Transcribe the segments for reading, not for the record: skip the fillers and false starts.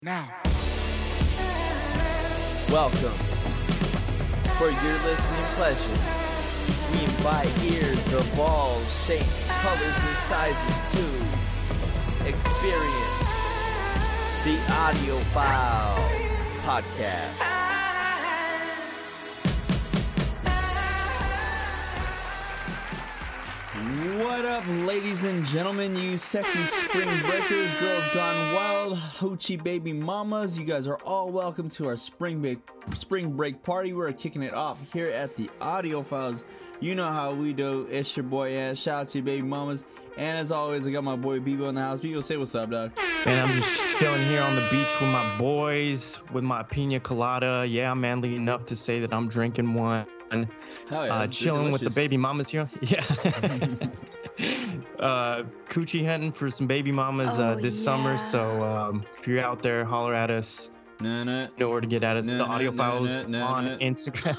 Now. Welcome. For your listening pleasure, we invite ears of all shapes, colors, and sizes to experience the Audio Files podcast. What up, ladies and gentlemen, you sexy spring breakers, girls gone wild, hoochie baby mamas. You guys are all welcome to our spring break party. We're kicking it off here at the Audio Files. You know how we do. It's your boy Ant. Shout out to you, baby mamas. And as always, I got my boy Bebo in the house. Bebo, say what's up, dog. Man, I'm just chilling here on the beach with my boys, with my pina colada. Yeah, I'm manly enough to say that I'm drinking one. Hell yeah, chilling with the baby mamas here. Yeah. Coochie hunting for some baby mamas this summer. So if you're out there, holler at us. Know where to get at us. The Audio Files on Instagram.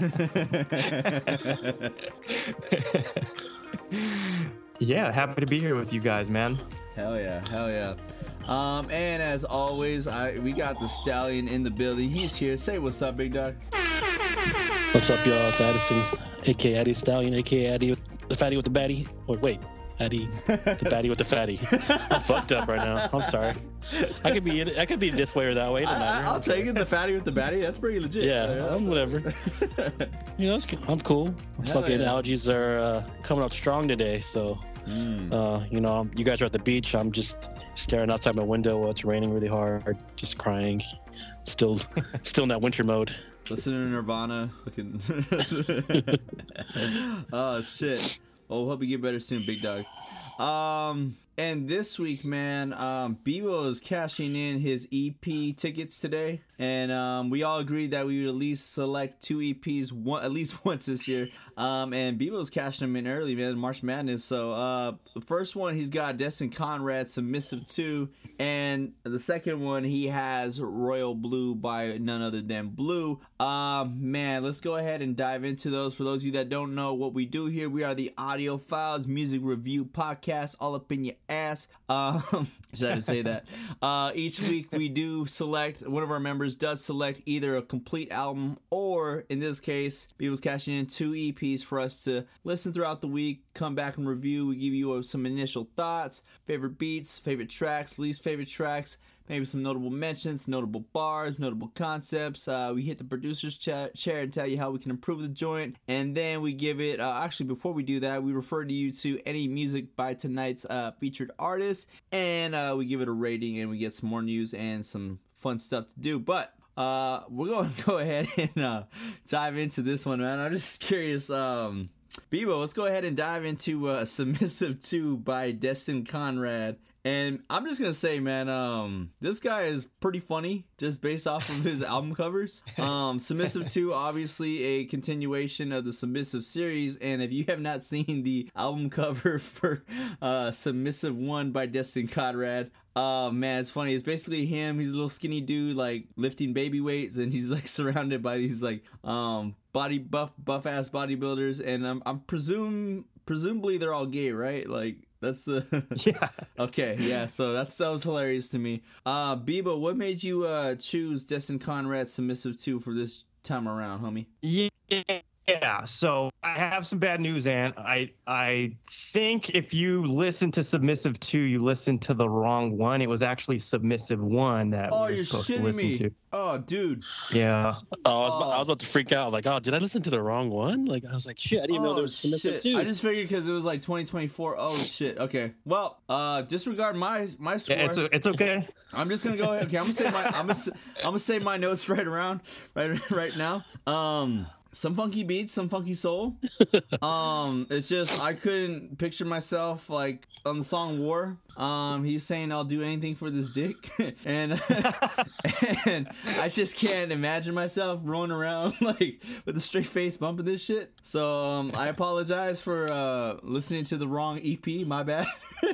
Yeah, happy to be here with you guys, man. Hell yeah. And as always, we got the Stallion in the building. He's here. Say what's up, big dog. What's up, y'all? It's Addison, aka Addy Stallion, aka Addy the fatty with the baddie. Or wait, Addy the baddie with the fatty. I'm fucked up right now. I'm sorry. I could be this way or that way. I'll take it. The fatty with the baddie. That's pretty legit. Yeah, I'm whatever. You know, I'm cool. Fucking allergies are coming out strong today, so. You know, you guys are at the beach. I'm just staring outside my window while it's raining really hard, just crying. Still in that winter mode. Listening to Nirvana. Oh shit. Well, hope you get better soon, big dog. And this week, man, Bebo is cashing in his EP tickets today, and we all agreed that we would at least select 2 EPs at least once this year. And Bebo's cashing them in early, man. March Madness. So the first one he's got Destin Conrad, Submissive 2, and the second one he has Royal Blue by none other than Blue. Man, let's go ahead and dive into those. For those of you that don't know what we do here, we are the Audio Files music review podcast, all up in your ass. Should I say that? Each week we do select, one of our members does select either a complete album or, in this case, Bebo's cashing in 2 EPs for us to listen throughout the week, come back and review. We give you some initial thoughts, favorite beats, favorite tracks, least favorite tracks, maybe some notable mentions, notable bars, notable concepts. We hit the producer's chair and tell you how we can improve the joint. And then we give it, actually before we do that, we refer to you to any music by tonight's featured artist. And we give it a rating and we get some more news and some fun stuff to do. But we're going to go ahead and dive into this one, man. I'm just curious. Bebo, let's go ahead and dive into Submissive 2 by Destin Conrad. And I'm just gonna say, man, this guy is pretty funny just based off of his album covers. Submissive 2, obviously a continuation of the Submissive series, and if you have not seen the album cover for Submissive 1 by Destin Conrad, man, it's funny. It's basically him. He's a little skinny dude, like lifting baby weights, and he's like surrounded by these like buff ass bodybuilders, and I'm presumably they're all gay, right? Like. That's the yeah. Okay, yeah. So that was hilarious to me. Bebo, what made you choose Destin Conrad Submissive 2 for this time around, homie? Yeah. So I have some bad news, Ant. I think if you listen to Submissive 2, you listened to the wrong one. It was actually Submissive 1 that we were supposed to listen to. Oh, dude. Yeah. Oh, I was about to freak out. Like, oh, did I listen to the wrong one? Like, I was like, shit, I didn't even know there was Submissive 2. I just figured because it was like 2024. Oh, shit. Okay. Well, disregard my score. Yeah, it's okay. I'm just gonna go ahead. Okay, I'm gonna say my notes right now. Some funky beats, some funky soul. It's just I couldn't picture myself like on the song War. He's saying I'll do anything for this dick, and I just can't imagine myself rolling around like with a straight face bumping this shit. So I apologize for listening to the wrong EP. My bad.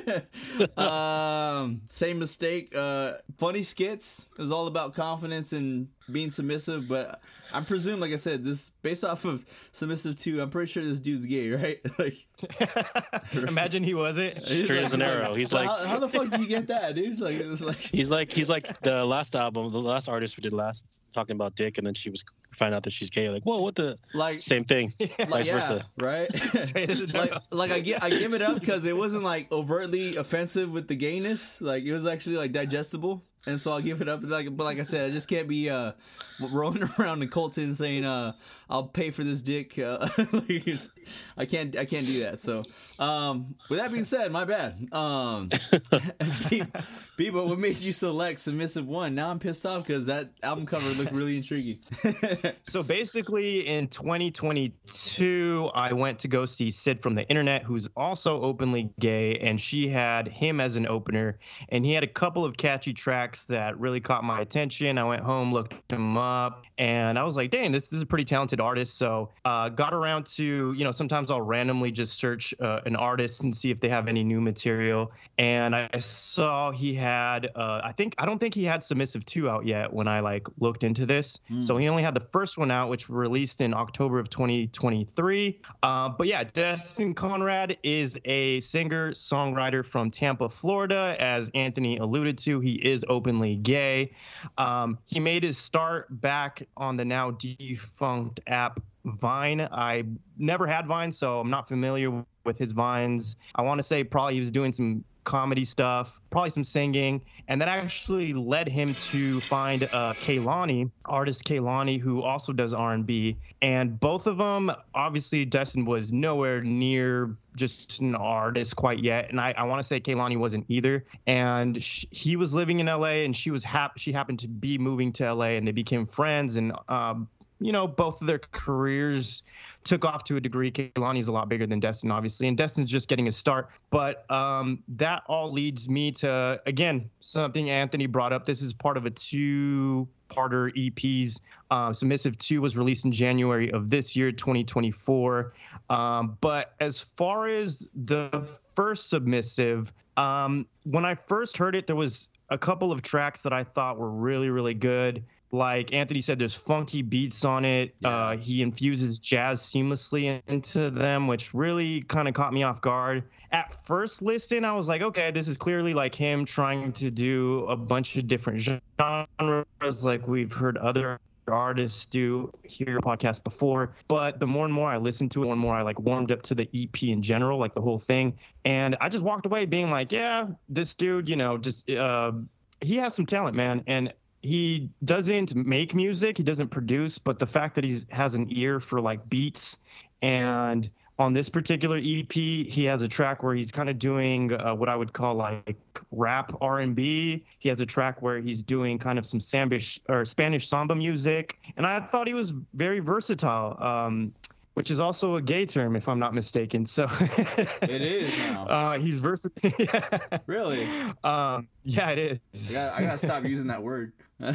Same mistake. Funny skits. It was all about confidence and being submissive, but I presume, like I said, this based off of Submissive 2, I'm pretty sure this dude's gay, right? Like, imagine he wasn't. Straight as an arrow. He's like, how the fuck did you get that, dude? Like, it was like he's like the last album, the last artist we did last, talking about dick, and then she was find out that she's gay. Like, whoa, what the? Like, same thing, vice yeah, versa, right? like I give it up because it wasn't like overtly offensive with the gayness. Like, it was actually like digestible. And so I'll give it up. But like I said, I just can't be rolling around in Colton saying I'll pay for this dick. I can't do that. So with that being said, my bad. Bebo, what made you select Submissive 1? Now I'm pissed off because that album cover looked really intriguing. So basically, in 2022, I went to go see Sid from the Internet, who's also openly gay, and she had him as an opener, and he had a couple of catchy tracks that really caught my attention. I went home, looked him up, and I was like, dang, this is a pretty talented artist. So got around to, sometimes I'll randomly just search an artist and see if they have any new material. And I saw he had, I don't think he had Submissive 2 out yet when I looked into this. So he only had the first one out, which released in October of 2023. But yeah, Destin Conrad is a singer-songwriter from Tampa, Florida. As Anthony alluded to, he is openly gay. He made his start back on the now defunct app Vine. I never had Vine, so I'm not familiar with his Vines. I want to say probably he was doing some comedy stuff, probably some singing, and that actually led him to find Kehlani, artist Kehlani, who also does R&B. And both of them, obviously, Destin was nowhere near just an artist quite yet, and I want to say Kehlani wasn't either. And he was living in LA, and she happened to be moving to LA, and they became friends. And both of their careers took off to a degree. Kehlani's a lot bigger than Destin, obviously, and Destin's just getting a start. But that all leads me to, again, something Anthony brought up. This is part of a two-parter EPs. Submissive 2 was released in January of this year, 2024. But as far as the first Submissive, when I first heard it, there was a couple of tracks that I thought were really, really good. Like Anthony said, there's funky beats on it. Yeah. He infuses jazz seamlessly into them, which really kind of caught me off guard. At first listen, I was like, okay, this is clearly like him trying to do a bunch of different genres like we've heard other artists do here on podcast before. But the more and more I listened to it, the more and more I warmed up to the EP in general, like the whole thing. And I just walked away being like, yeah, this dude, he has some talent, man. And he doesn't make music, he doesn't produce, but the fact that he has an ear for beats, and on this particular EP, he has a track where he's kind of doing what I would call rap R&B. He has a track where he's doing kind of some Spanish samba music, and I thought he was very versatile. Which is also a gay term, if I'm not mistaken. So it is now. He's versatile. Yeah. Really? Yeah, it is. I gotta stop using that word.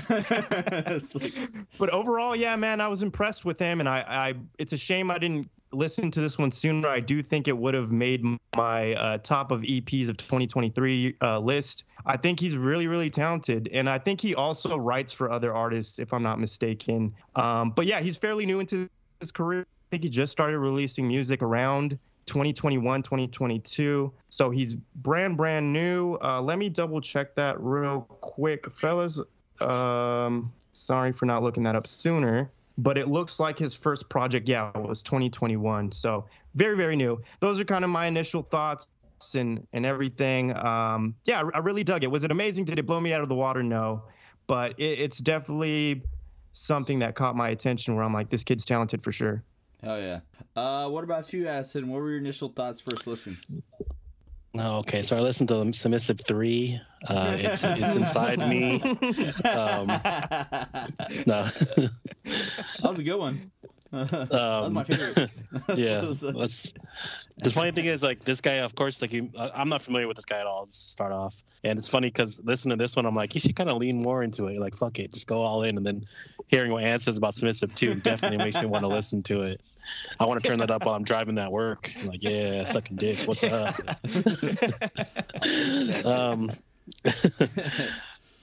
But overall, yeah, man, I was impressed with him, and I it's a shame I didn't listen to this one sooner. I do think it would have made my top of EPs of 2023 list. I think he's really, really talented, and I think he also writes for other artists, if I'm not mistaken. But yeah, he's fairly new into his career. I think he just started releasing music around 2021, 2022. So he's brand new. Let me double check that real quick, fellas. Sorry for not looking that up sooner, but it looks like his first project, was 2021. So very, very new. Those are kind of my initial thoughts and everything. I really dug it. Was it amazing? Did it blow me out of the water? No, but it's definitely something that caught my attention where I'm like, this kid's talented for sure. Hell yeah. What about you, Acid? What were your initial thoughts first listen? Okay, so I listened to Submissive 3. It's inside me. No. That was a good one. That was my favorite. Yeah. The funny thing is, this guy, of course, I'm not familiar with this guy at all to start off. And it's funny because listening to this one, I'm like, you should kind of lean more into it. Fuck it, just go all in. And then hearing what Ant says about Submissive 2 definitely makes me want to listen to it. I want to turn that up while I'm driving that work. I'm like, yeah, sucking dick. What's up?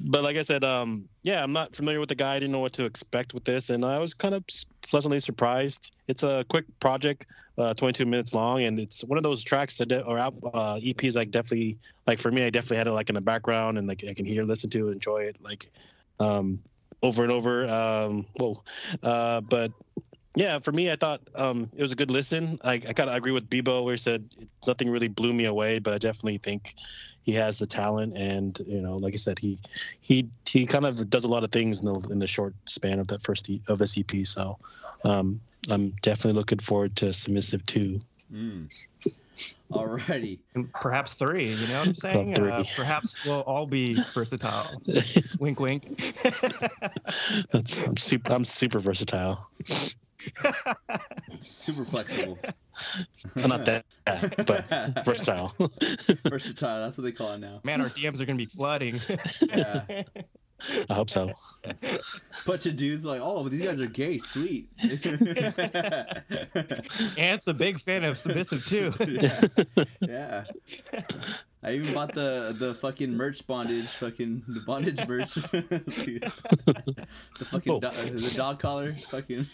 But like I said, yeah, I'm not familiar with the guy. I didn't know what to expect with this, and I was kind of pleasantly surprised. It's a quick project, 22 minutes long, and it's one of those tracks that EPs like definitely, like for me, I definitely had it like in the background, and like I can listen to it, enjoy it, like over and over. But yeah, for me, I thought it was a good listen. I kind of agree with Bebo where he said nothing really blew me away, but I definitely think he has the talent, and like I said, he kind of does a lot of things in the short span of that of this EP. So I'm definitely looking forward to Submissive 2. Alrighty, and perhaps 3. You know what I'm saying? Perhaps we'll all be versatile. Wink, wink. I'm super versatile. Super flexible. Not that, but versatile. Versatile, that's what they call it now. Man, our DMs are gonna be flooding. Yeah. I hope so. Bunch of dudes like, oh, these guys are gay. Sweet. Ant's a big fan of Submissive too. Yeah. I even bought the fucking merch bondage, the bondage merch. The fucking the dog collar, fucking.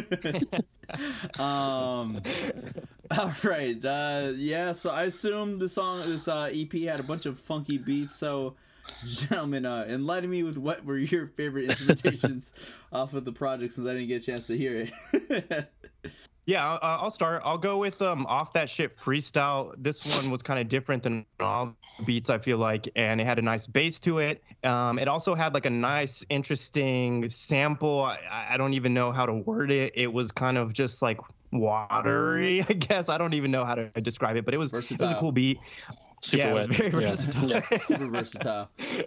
All right, yeah. So I assume this EP had a bunch of funky beats. So, gentlemen, enlighten me with what were your favorite instrumentations off of the project, since I didn't get a chance to hear it. Yeah, I'll start. I'll go with Off That Shit Freestyle. This one was kind of different than all the beats, I feel like, and it had a nice bass to it. It also had like a nice, interesting sample. I don't even know how to word it. It was kind of just like watery, I guess. I don't even know how to describe it, but it was a cool beat. Super wet. Very versatile. Yeah, super versatile.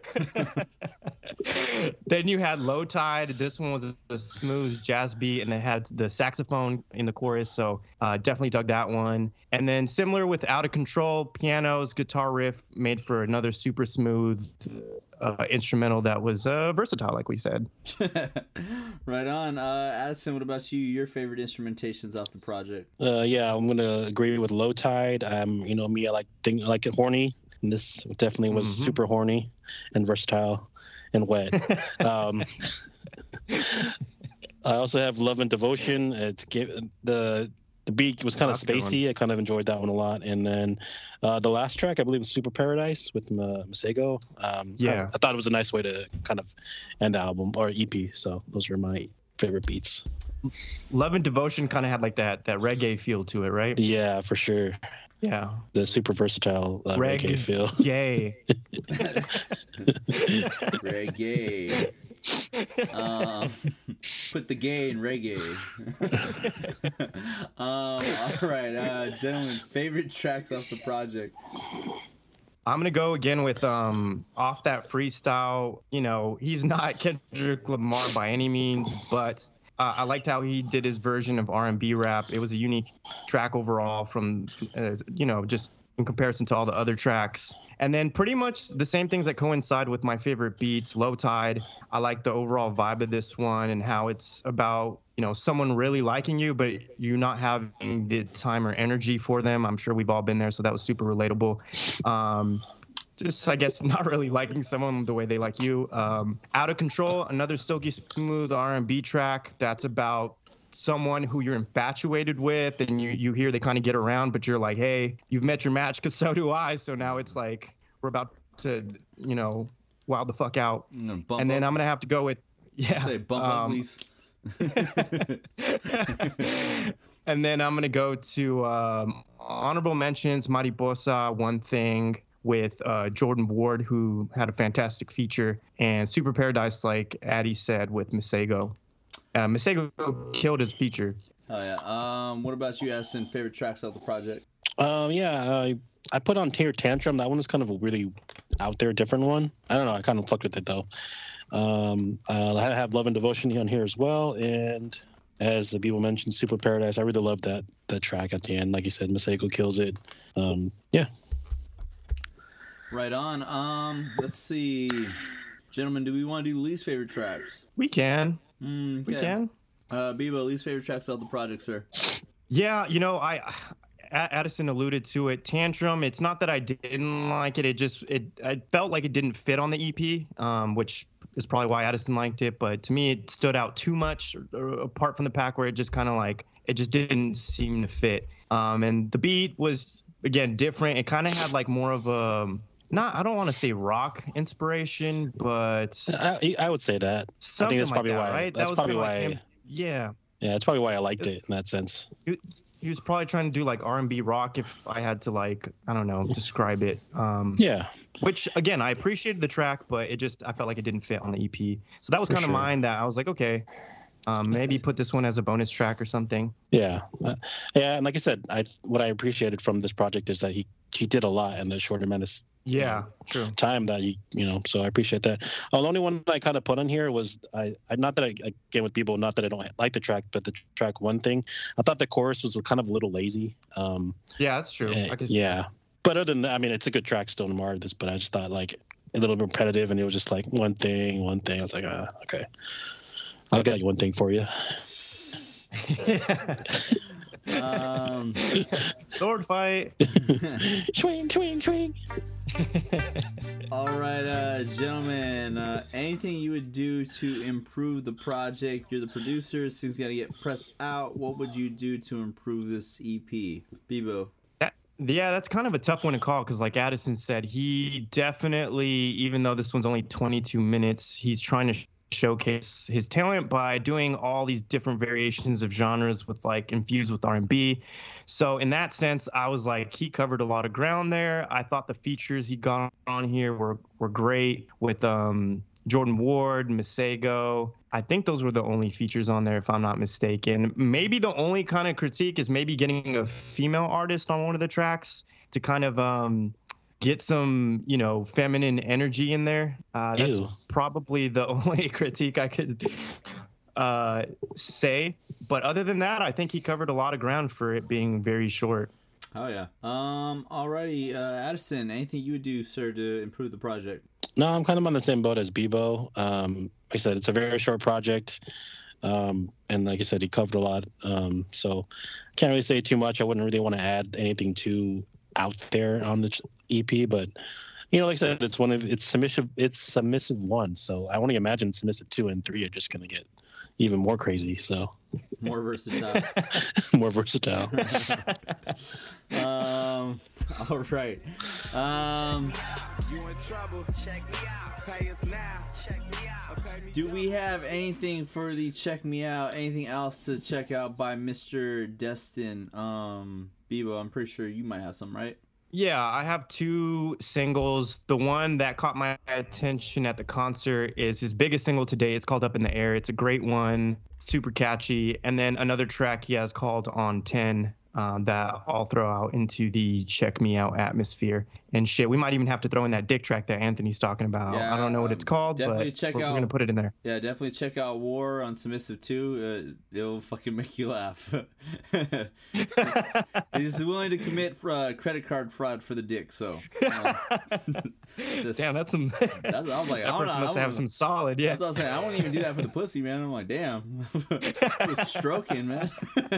Then you had Low Tide. This one was a smooth jazz beat, and it had the saxophone in the chorus, so definitely dug that one. And then similar with Out of Control, pianos, guitar riff made for another super smooth instrumental that was versatile, like we said. Right on. Addison, what about you? Your favorite instrumentations off the project? Yeah, I'm gonna agree with Low Tide. Me, I like it horny, and this definitely was super horny and versatile and wet. I also have Love and Devotion. The beat was kind of spacey. I kind of enjoyed that one a lot. And then the last track, I believe, was Super Paradise with Masego. I thought it was a nice way to kind of end the album or EP. So those are my favorite beats. Love and Devotion kind of had like that reggae feel to it, right? Yeah, for sure. Yeah. The super versatile reggae feel. Yay. Reggae. Put the gay in reggae. All right, gentlemen, favorite tracks off the project. I'm gonna go again with Off That Freestyle. He's not Kendrick Lamar by any means, but I liked how he did his version of R&B rap. It was a unique track overall from just in comparison to all the other tracks. And then pretty much the same things that coincide with my favorite beats. Low Tide, I like the overall vibe of this one and how it's about, someone really liking you, but you not having the time or energy for them. I'm sure we've all been there, so that was super relatable. Just, I guess, not really liking someone the way they like you. Out of Control, another silky smooth R&B track that's about someone who you're infatuated with, and you hear they kind of get around, but you're like, hey, you've met your match, because so do I. So now it's like we're about to, wild the fuck out. And then I'm going to have to go with, say bump up, please. And then I'm going to go to honorable mentions, Mariposa, One Thing, with Jordan Ward, who had a fantastic feature, and Super Paradise, like Addy said, with Masego. Masego killed his feature. Oh yeah. What about you, Addison? Favorite tracks off the project? I put on Tear Tantrum. That one was kind of a really out there, different one. I don't know. I kind of fucked with it though. I have Love and Devotion on here as well, and as the people mentioned, Super Paradise. I really love that track at the end. Like you said, Masego kills it. Yeah. Right on. Let's see, gentlemen. Do we want to do the least favorite tracks? We can. Okay. We can. Bebo, least favorite tracks off the project, sir. Yeah, Addison alluded to it. Tantrum. It's not that I didn't like it. I felt like it didn't fit on the EP, which is probably why Addison liked it. But to me, it stood out too much apart from the pack, where it just kind of like it just didn't seem to fit. And the beat was again different. It kind of had like more of a I don't want to say rock inspiration, but I would say that. I think that's probably why. Right? That's probably why. Like yeah. Yeah, that's probably why I liked it in that sense. He was probably trying to do like R&B rock, if I had to like, I don't know, describe it. Yeah. Which again, I appreciated the track, but I felt like it didn't fit on the EP. So that was kind of mine that I was like, okay, maybe put this one as a bonus track or something. Yeah. Yeah. And like I said, what I appreciated from this project is that he did a lot in the short amount of true. time that so I appreciate that. The only one I kind of put on here was not that I get with people, not that I don't like the track, but the track One Thing. I thought the chorus was kind of a little lazy. Yeah, that's true. Yeah, but other than that, I mean, it's a good track still in artist, but I just thought like a little bit repetitive, and it was just like one thing. I was like, okay, I'll get one thing for you. Sword fight. Swing. All right, gentlemen, anything you would do to improve the project? You're the producer, so it's got to get pressed out. What would you do to improve this EP? Bebo. Yeah, that's kind of a tough one to call because like Addison said, he definitely, even though this one's only 22 minutes, he's trying to showcase his talent by doing all these different variations of genres with like infused with R&B. So in that sense, I was like, he covered a lot of ground there. I thought the features he got on here were great with Jordan Ward, Masego. I think those were the only features on there, if I'm not mistaken. Maybe the only kind of critique is maybe getting a female artist on one of the tracks to kind of get some, feminine energy in there. That's probably the only critique I could say. But other than that, I think he covered a lot of ground for it being very short. Oh, yeah. Alrighty, Addison, anything you would do, sir, to improve the project? No, I'm kind of on the same boat as Bebo. Like I said, it's a very short project. And like I said, he covered a lot. So can't really say too much. I wouldn't really want to add anything too out there on the EP, but like I said, it's submissive 1, so I only imagine submissive 2 and 3 are just gonna get even more crazy. So more versatile. More versatile. All right. You in trouble? Check me out. Pay us now. Check me out. Do we have anything for the check me out? Anything else to check out by Mr. Destin? Bebo, I'm pretty sure you might have some, right? Yeah, I have 2 singles. The one that caught my attention at the concert is his biggest single to date. It's called Up in the Air. It's a great one, super catchy. And then another track he has called On 10 that I'll throw out into the check me out atmosphere and shit. We might even have to throw in that dick track that Anthony's talking about. Yeah, I don't know what it's called, but we're going to put it in there. Yeah, definitely check out War on Submissive 2. It'll fucking make you laugh. He's willing to commit credit card fraud for the dick, so. Damn, that's some. I was like, that person must have some solid, yeah. That's what I was saying. I wouldn't even do that for the pussy, man. I'm like, damn. Just stroking, man.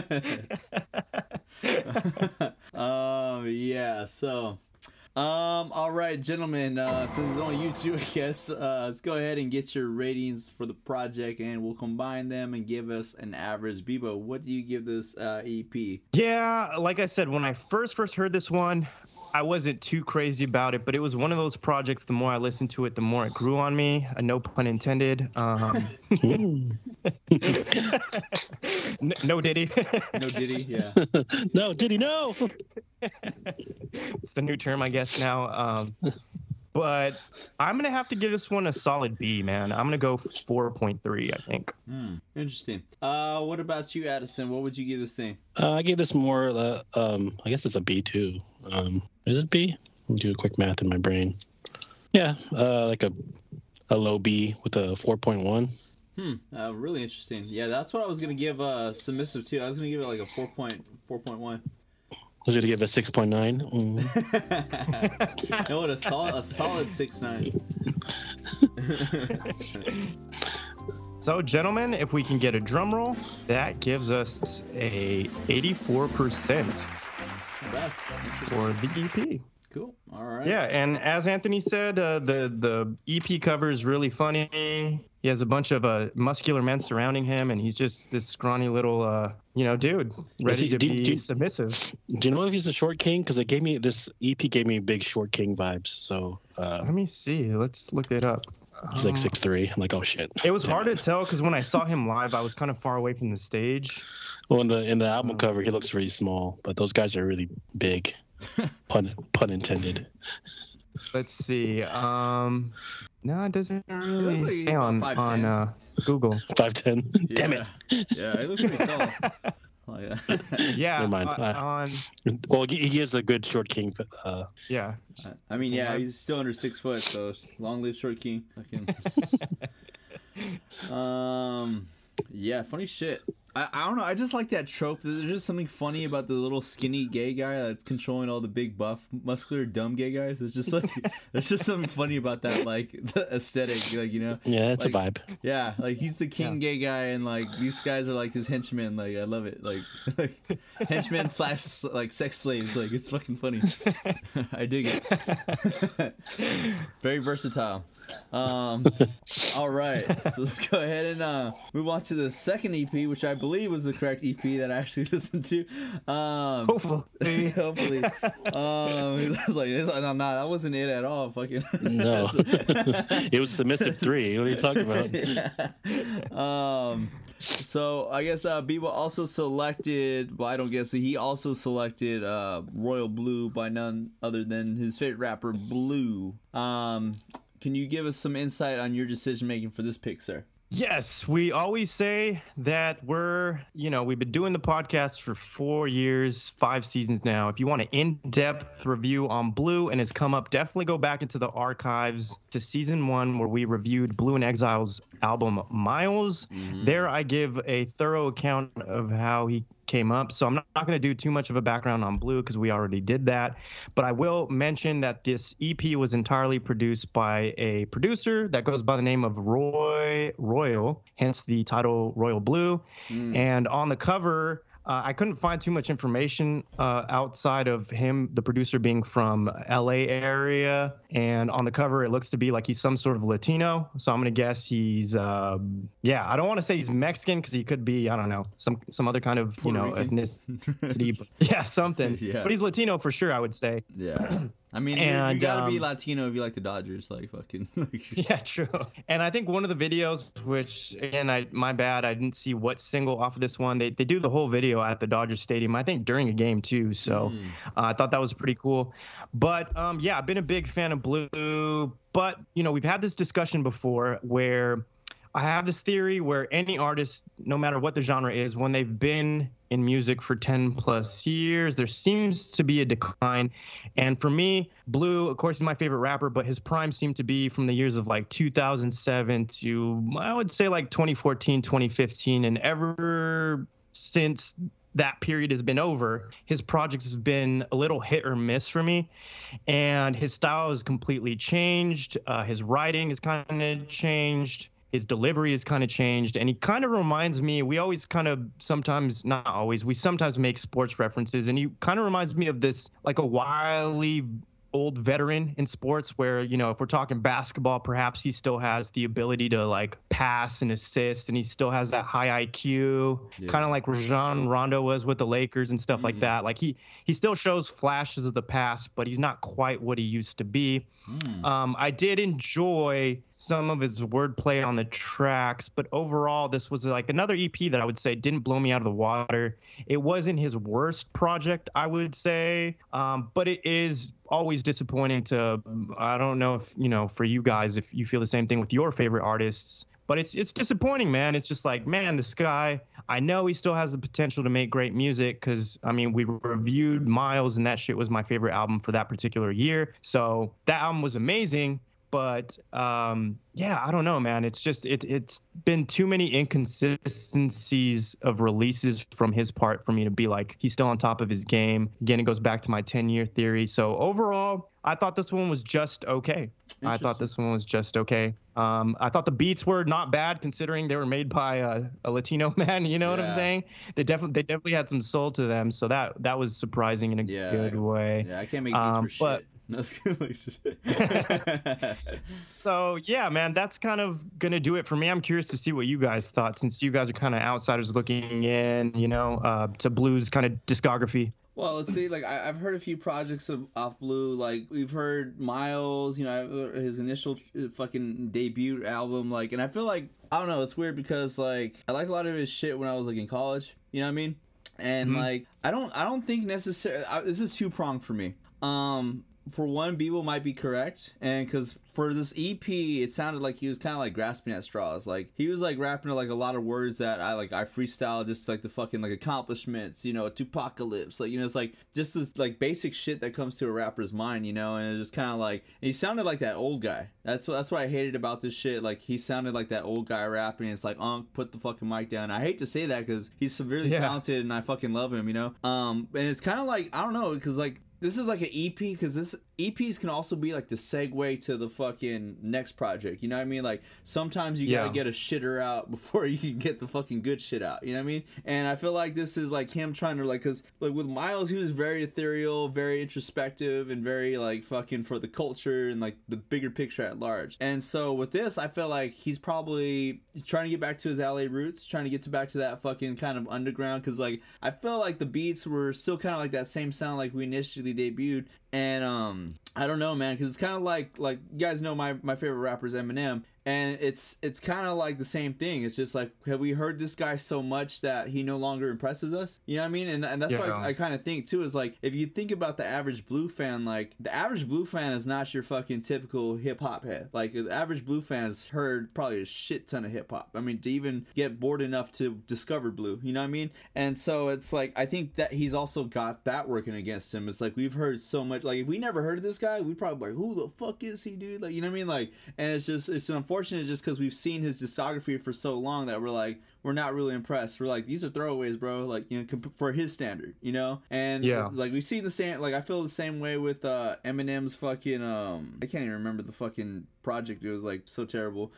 Yeah, so all right, gentlemen, since it's only you two, I guess, let's go ahead and get your ratings for the project and we'll combine them and give us an average. Bebo, what do you give this EP? Yeah, like I said, when I first heard this one, I wasn't too crazy about it, but it was one of those projects, the more I listened to it, the more it grew on me. No pun intended. No Diddy. No Diddy, yeah. No Diddy, no. It's the new term, I guess, now. But I'm going to have to give this one a solid B, man. I'm going to go 4.3, I think. Interesting. What about you, Addison? What would you give this thing? I gave this more, I guess it's a B too. Is it B? I'll do a quick math in my brain. Yeah, like a low B with a 4.1. Really interesting. Yeah, that's what I was going to give Submissive 2. I was going to give it like a 4.1. I was going to give it a 6.9. No, what a solid 6.9. So, gentlemen, if we can get a drum roll, that gives us a 84%. bad. for the EP. Cool. All right. Yeah, and as Anthony said, the EP cover is really funny. He has a bunch of muscular men surrounding him, and he's just this scrawny little, dude, ready to be submissive. Do you know if he's a short king? Because this EP gave me big short king vibes. So let me see. Let's look it up. He's like 6'3". I'm like, oh shit. It was hard to tell because when I saw him live, I was kind of far away from the stage. Well, in the album cover, he looks really small, but those guys are really big. Pun intended. Let's see. No, it doesn't really say on Google. 5'10". Damn it. Yeah, it looks pretty tall. Oh, yeah. Yeah. Never mind. Well, he gives a good short king. Yeah. I mean, yeah, he's still under 6 foot, so long live short king. Yeah, funny shit. I don't know. I just like that trope. There's just something funny about the little skinny gay guy that's controlling all the big, buff, muscular, dumb gay guys. It's just like there's just something funny about that, like the aesthetic, like Yeah, it's like, a vibe. Yeah, like he's the king gay guy, and like these guys are like his henchmen. Like I love it. Like henchmen / like sex slaves. Like it's fucking funny. I dig it. Very versatile. All right, so let's go ahead and move on to the second EP, which I believe was the correct EP that I actually listened to. Hopefully. I was like, no, that wasn't it at all. Fucking no. It was Submissive 3. What are you talking about? Yeah. So I guess Bebo also selected. Well, I don't guess he also selected Royal Blue by none other than his favorite rapper, Blue. Can you give us some insight on your decision making for this pick, sir? Yes, we always say that we've been doing the podcast for 4 years, 5 seasons now. If you want an in-depth review on Blue and it's come up, definitely go back into the archives to season 1 where we reviewed Blue in Exile's album Miles. Mm-hmm. There I give a thorough account of how he came up. So I'm not going to do too much of a background on Blue because we already did that. But I will mention that this EP was entirely produced by a producer that goes by the name of Roy Royal, hence the title Royal Blue. And on the cover, I couldn't find too much information outside of him, the producer, being from LA area. And on the cover, it looks to be like he's some sort of Latino. So I'm going to guess he's, I don't want to say he's Mexican because he could be, I don't know, some other kind of, ethnicity. Yeah, something. Yeah. But he's Latino for sure, I would say. Yeah. I mean, you gotta be Latino if you like the Dodgers, like fucking. Yeah, true. And I think one of the videos, which again, my bad, I didn't see what single off of this one. They do the whole video at the Dodgers Stadium, I think during a game too. So I thought that was pretty cool. But I've been a big fan of Blue. But we've had this discussion before where I have this theory where any artist, no matter what the genre is, when they've been in music for 10 plus years, there seems to be a decline. And for me, Blue, of course, is my favorite rapper, but his prime seemed to be from the years of like 2007 to, I would say, like 2014, 2015. And ever since that period has been over, his projects has been a little hit or miss for me. And his style has completely changed. His writing has kind of changed. His delivery has kind of changed, and he kind of reminds me, we always kind of sometimes, not always, we sometimes make sports references, and he kind of reminds me of this, like a wily old veteran in sports where, if we're talking basketball, perhaps he still has the ability to like pass and assist, and he still has that high IQ, kind of like Rajon Rondo was with the Lakers and stuff like that. Like he still shows flashes of the past, but he's not quite what he used to be. I did enjoy some of his wordplay on the tracks, but overall, this was like another EP that I would say didn't blow me out of the water. It wasn't his worst project, I would say, but it is always disappointing to, I don't know if, for you guys, if you feel the same thing with your favorite artists, but it's disappointing, man. It's just like, man, this guy, I know he still has the potential to make great music because, I mean, we reviewed Miles and that shit was my favorite album for that particular year. So that album was amazing. But yeah, I don't know, man. It's just it's been too many inconsistencies of releases from his part for me to be like he's still on top of his game. Again, it goes back to my 10-year theory. So overall, I thought this one was just okay. I thought the beats were not bad considering they were made by a Latino man. You know what I'm saying? They definitely had some soul to them. So that was surprising in a good way. Yeah, I can't make beats for shit. So yeah, man, that's kind of gonna do it for me. I'm curious to see what you guys thought, since you guys are kind of outsiders looking in, to Blue's kind of discography. Well, let's see. Like I've heard a few projects off Blue. Like we've heard Miles, his initial fucking debut album. Like, and I feel like I don't know. It's weird because like I like a lot of his shit when I was like in college. You know what I mean? And like I don't think necessarily this is two-pronged for me. For one, Bebo might be correct, and because for this EP, it sounded like he was kind of like grasping at straws. Like he was like rapping like a lot of words that I freestyle, just like the fucking like accomplishments, Tupacalypse, like it's like just this like basic shit that comes to a rapper's mind, and it's just kind of like he sounded like that old guy. That's what I hated about this shit. Like he sounded like that old guy rapping. It's like put the fucking mic down. I hate to say that because he's severely talented and I fucking love him, and it's kind of like I don't know because like. This is like an EP because this EPs can also be like the segue to the fucking next project. You know what I mean? Like sometimes you gotta get a shitter out before you can get the fucking good shit out. You know what I mean? And I feel like this is like him trying to like, cause like with Miles, he was very ethereal, very introspective, and very like fucking for the culture and like the bigger picture at large. And so with this, I feel like he's probably trying to get back to his LA roots, trying to get back to that fucking kind of underground. Cause like I feel like the beats were still kind of like that same sound like we initially debuted, and I don't know, man, because it's kind of like you guys know my favorite rapper is Eminem, and it's kind of like the same thing. It's just like, have we heard this guy so much that he no longer impresses us? You know what I mean? And that's why I kind of think too is like, if you think about the average Blue fan, like the average Blue fan is not your fucking typical hip hop head. Like the average Blue fan has heard probably a shit ton of hip hop. I mean, to even get bored enough to discover Blue, you know what I mean? And so it's like, I think that he's also got that working against him. It's like we've heard so much. Like if we never heard of this guy, we'd probably like, who the fuck is he, dude? Like, you know what I mean? Like, and it's unfortunate just because we've seen his discography for so long that we're not really impressed. We're like, these are throwaways, bro. Like, for his standard, and like we see the same. Like I feel the same way with Eminem's fucking I can't even remember the fucking project. It was like so terrible.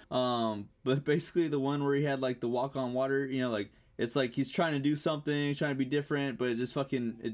But basically the one where he had like the Walk on Water, like. It's like he's trying to do something, trying to be different, but it just like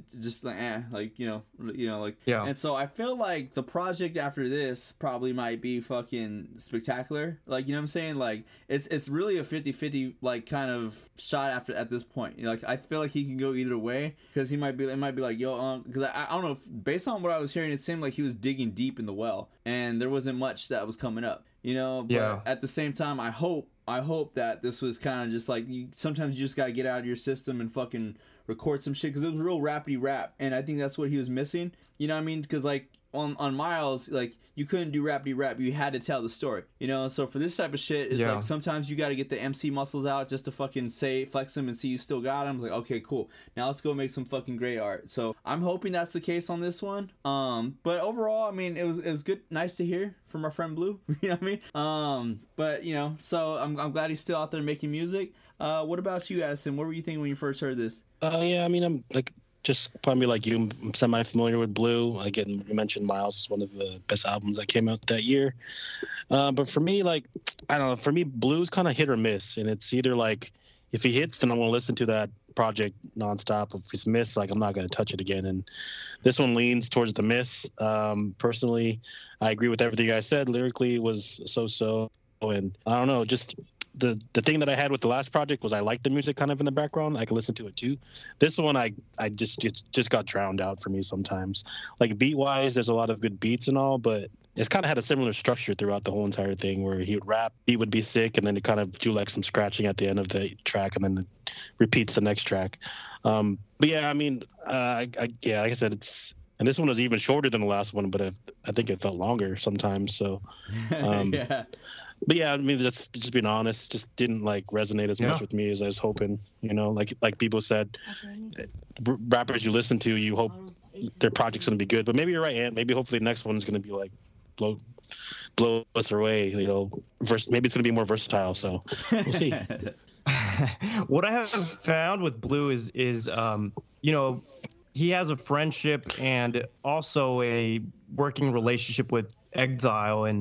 And so I feel like the project after this probably might be fucking spectacular. Like, you know what I'm saying? Like it's really a 50-50 like kind of shot at this point. Like I feel like he can go either way because it might be like, yo, because I don't know, based on what I was hearing, it seemed like he was digging deep in the well and there wasn't much that was coming up. But at the same time, I hope that this was kind of just like sometimes you just gotta get out of your system and fucking record some shit because it was real rappy rap, and I think that's what he was missing. You know what I mean? Because like on Miles, like you couldn't do rappy rap, you had to tell the story. So for this type of shit, it's like sometimes you got to get the MC muscles out just to fucking flex them and see you still got them. It's like, okay, cool. Now let's go make some fucking great art. So I'm hoping that's the case on this one. But overall, I mean, it was good, nice to hear from our friend Blue. You know what I mean? But so I'm glad he's still out there making music. What about you, Addison? What were you thinking when you first heard this? Yeah, I mean, I'm like. Just probably like you, I'm semi-familiar with Blue. Again, you mentioned Miles is one of the best albums that came out that year. But for me, like, I don't know, for me, Blue's kind of hit or miss. And it's either like, if he hits, then I'm going to listen to that project nonstop. If he's missed, like, I'm not going to touch it again. And this one leans towards the miss. Personally, I agree with everything you guys said. Lyrically, it was so-so. And I don't know, just... The thing that I had with the last project was I liked the music kind of in the background. I could listen to it too. This one I just got drowned out for me sometimes. Like beat wise, there's a lot of good beats and all, but it's kind of had a similar structure throughout the whole entire thing where he would rap, beat would be sick, and then it kind of do like some scratching at the end of the track, and then it repeats the next track. But yeah, I mean, like I said, it's. And this one was even shorter than the last one, but I think it felt longer sometimes. So, yeah. But yeah, I mean, just being honest, just didn't like resonate as much with me as I was hoping. Like people said, rappers you listen to, you hope their project's gonna be good. But maybe you're right, Ant. Maybe hopefully the next one's gonna be like blow blow us away. Maybe it's gonna be more versatile. So we'll see. What I have found with Blue is he has a friendship and also a working relationship with Exile, and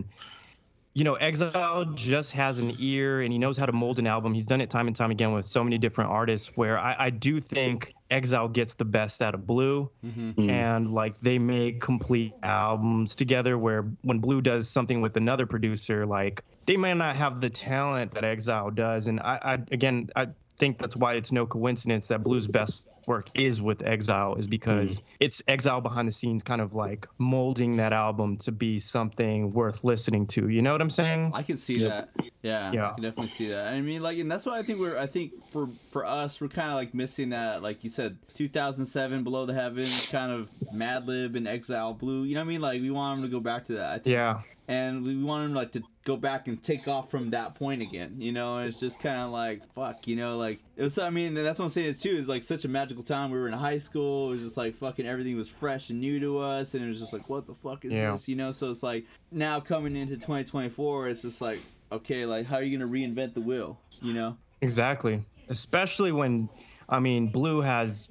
Exile just has an ear and he knows how to mold an album. He's done it time and time again with so many different artists, where I do think Exile gets the best out of Blue. And like they make complete albums together, where when Blue does something with another producer, like they may not have the talent that Exile does. And I think that's why it's no coincidence that Blue's best work is with Exile, is because it's Exile behind the scenes kind of like molding that album to be something worth listening to. You know what I'm saying? I can see that. Yeah, I can definitely see that. I mean, like, and that's why I think for us, we're kind of like missing that, like you said, 2007 Below the Heavens kind of Madlib and Exile Blue. You know what I mean? Like, we want them to go back to that. I think. Yeah. And we want them like to go back and take off from that point again, and it's just kind of like, fuck, like it was. I mean, that's what I'm saying. It's too. It's like such a magical time. We were in high school. It was just like fucking everything was fresh and new to us, and it was just like, what the fuck is this? So it's like now coming into 2024, it's just like, okay, like how are you gonna reinvent the wheel? Exactly. Especially when, I mean, Blue has.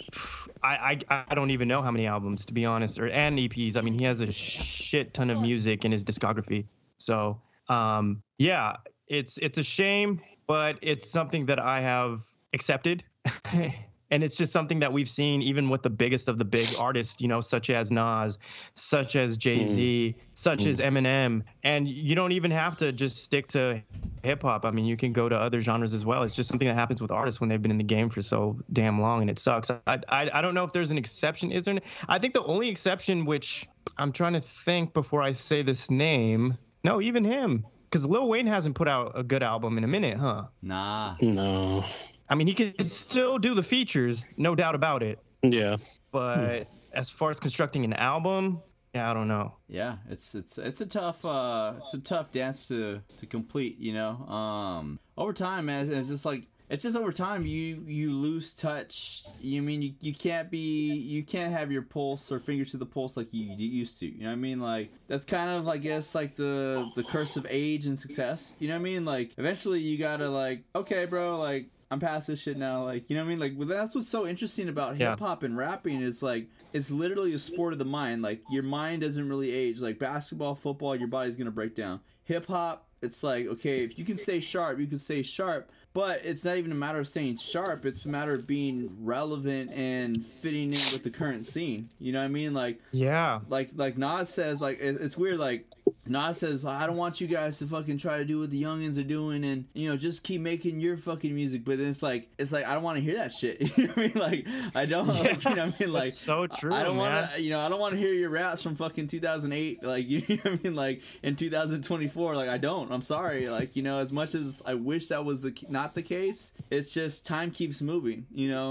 I don't even know how many albums, to be honest, and EPs. I mean, he has a shit ton of music in his discography. So, yeah, it's a shame, but it's something that I have accepted. And it's just something that we've seen even with the biggest of the big artists, such as Nas, such as Jay-Z, such as Eminem. And you don't even have to just stick to hip hop. I mean, you can go to other genres as well. It's just something that happens with artists when they've been in the game for so damn long, and it sucks. I don't know if there's an exception. Is there? I think the only exception, which I'm trying to think before I say this name, no, even him. Because Lil Wayne hasn't put out a good album in a minute, huh? Nah. No. I mean, he could still do the features, no doubt about it. Yeah. But as far as constructing an album, yeah, I don't know. Yeah, it's a tough dance to complete, Over time, man, it's just over time you lose touch. You can't have your pulse or finger to the pulse like you used to. You know what I mean? Like that's kind of, I guess, like the curse of age and success. You know what I mean? Like eventually you gotta like, okay, bro, like I'm past this shit now. Like, you know what I mean? Like, well, that's what's so interesting about hip hop and rapping is like it's literally a sport of the mind. Like your mind doesn't really age. Like basketball, football, your body's gonna break down. Hip hop, it's like, okay, if you can stay sharp, you can stay sharp. But it's not even a matter of staying sharp. It's a matter of being relevant and fitting in with the current scene. You know what I mean? Like, yeah. Like Nas says, like, it's weird. Like, Nas says, I don't want you guys to fucking try to do what the youngins are doing and, just keep making your fucking music. But then it's like I don't want to hear that shit. You know what I mean? Like, I don't, like, you know what I mean? Like, that's so true, I don't want to, I don't want to hear your raps from fucking 2008. Like, you know what I mean? Like, in 2024, like, I don't. I'm sorry. Like, as much as I wish that was not the case, it's just time keeps moving,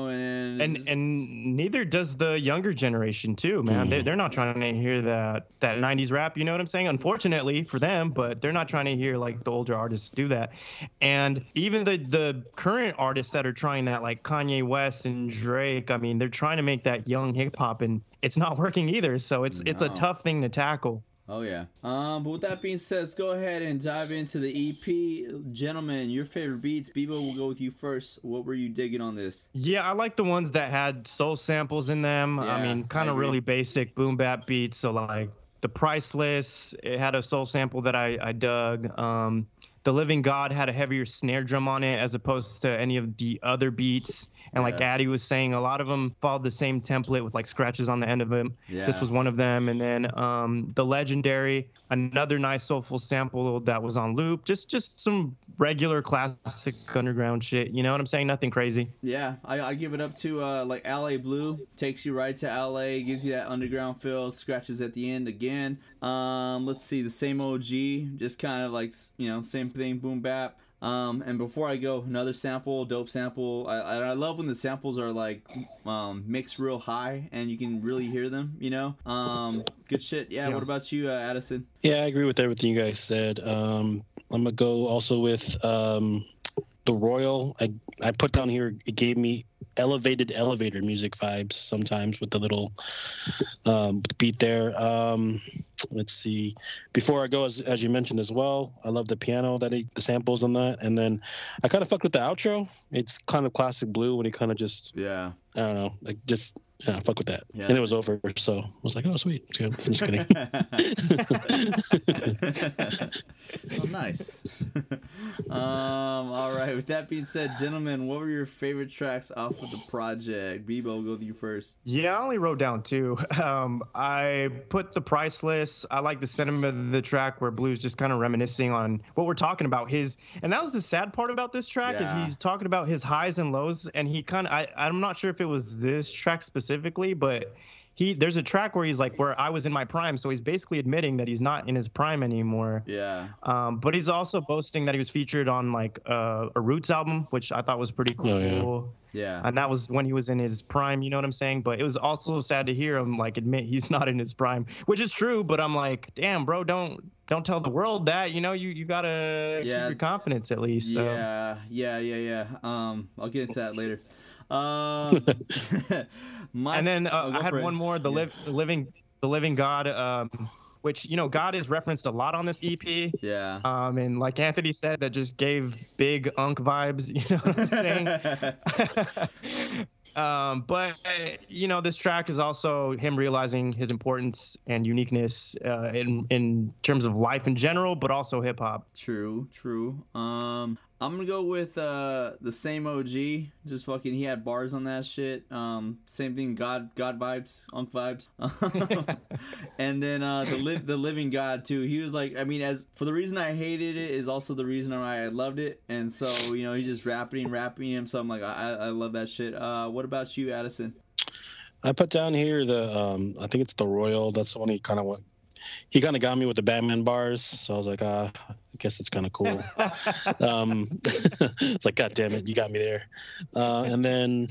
and neither does the younger generation too, man. They're not trying to hear that 90s rap, you know what I'm saying? Unfortunately for them, but they're not trying to hear like the older artists do that. And even the current artists that are trying that, like Kanye West and Drake, I mean, they're trying to make that young hip hop and it's not working either. So it's a tough thing to tackle. Oh yeah. But with that being said, let's go ahead and dive into the EP. Gentlemen, your favorite beats. Bebo, we'll go with you first. What were you digging on this? Yeah, I like the ones that had soul samples in them. Yeah, I mean, kind of really basic boom bap beats. So like The Priceless, it had a soul sample that I dug. The Living God had a heavier snare drum on it as opposed to any of the other beats. And like Addy was saying, a lot of them followed the same template with like scratches on the end of them. Yeah. This was one of them. And then The Legendary, another nice soulful sample that was on loop. Just some regular classic underground shit. You know what I'm saying? Nothing crazy. Yeah, I give it up to like LA Blue. Takes you right to LA, gives you that underground feel, scratches at the end again. Let's see, the same OG, just kind of like, same thing, boom bap. And before I go, another sample, dope sample. I love when the samples are like mixed real high and you can really hear them, good shit. Yeah. What about you, Addison? Yeah, I agree with everything you guys said. I'm gonna go also with The Royal. I put down here, it gave me elevated elevator music vibes sometimes with the little beat there. Let's see. Before I go, as you mentioned as well, I love the piano the samples on that, and then I kind of fucked with the outro. It's kind of classic Blue when he kind of just I don't know, like just. Yeah, fuck with that. Yeah, and it was over, so I was like, oh, sweet. I'm just kidding. Oh, nice. All right. With that being said, gentlemen, what were your favorite tracks off of the project? Bebo, we'll go with you first. Yeah, I only wrote down 2. I put The Priceless. I like the sentiment of the track where Blue's just kind of reminiscing on what we're talking about. And that was the sad part about this track is he's talking about his highs and lows, and he kind of, I'm not sure if it was this track specifically, but there's a track where he's like, where I was in my prime, so he's basically admitting that he's not in his prime anymore. Yeah. But he's also boasting that he was featured on like a Roots album, which I thought was pretty cool. Oh, yeah. And that was when he was in his prime, you know what I'm saying? But it was also sad to hear him like admit he's not in his prime, which is true, but I'm like, damn, bro, don't tell the world that, you know, you gotta keep your confidence at least. So. Yeah. I'll get into that later. And then I had one more, the living God, which, you know, God is referenced a lot on this EP. Yeah. And like Anthony said, that just gave big Unk vibes, you know what I'm saying? But you know, this track is also him realizing his importance and uniqueness in terms of life in general, but also hip hop. True. I'm gonna go with the Same OG. Just fucking, he had bars on that shit. Same thing, God vibes, Unk vibes. And then the Living God too. He was like, I mean, as for the reason I hated it is also the reason why I loved it. And so, you know, he's just rapping him. So I'm like, I love that shit. What about you, Addison? I put down here I think it's the Royal. That's the one he kind of got me with the Batman bars. So I was like, I guess it's kind of cool. It's like, God damn it, you got me there. And then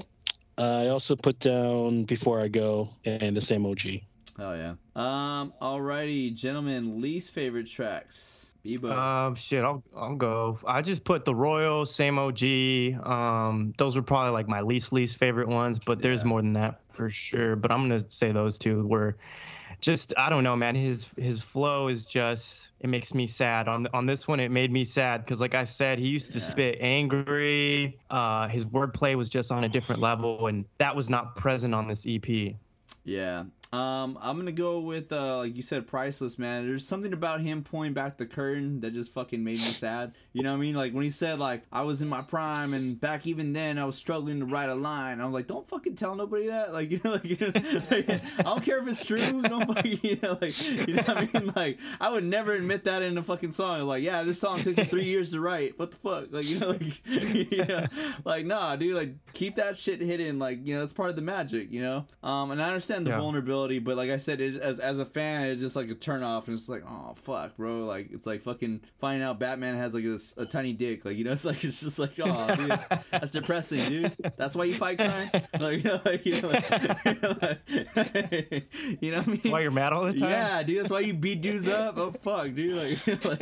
I also put down Before I Go and the Same OG. Oh yeah. Alrighty, gentlemen, least favorite tracks. Bebo. Shit, I'll go. I just put the Royal, Same OG. Those were probably like my least favorite ones, but there's more than that for sure. But I'm gonna say those two were just, I don't know, man. His flow is just, it makes me sad. On this one, it made me sad because, like I said, he used to spit angry. His wordplay was just on a different level, and that was not present on this EP. Yeah. I'm gonna go with like you said, Priceless, man. There's something about him pulling back the curtain that just fucking made me sad. You know what I mean? Like when he said like I was in my prime and back even then I was struggling to write a line. I'm like, don't fucking tell nobody that. Like, you know, like I don't care if it's true. Don't fucking, you know, like, you know what I mean? Like I would never admit that in a fucking song. Like, yeah, this song took me 3 years to write. What the fuck? Like, you know, like, you know, like nah, dude, like keep that shit hidden. Like, you know, that's part of the magic. You know, and I understand the vulnerability. But like I said, as a fan, it's just like a turn off, and it's like, oh fuck, bro, like it's like fucking finding out Batman has like a tiny dick, like, you know, it's just like, oh dude, that's depressing, dude. That's why you fight crime, like, you know, like, you know, like, you know, like, you know what I mean? That's why you're mad all the time. Yeah, dude, that's why you beat dudes up. Oh fuck, dude, like, you know,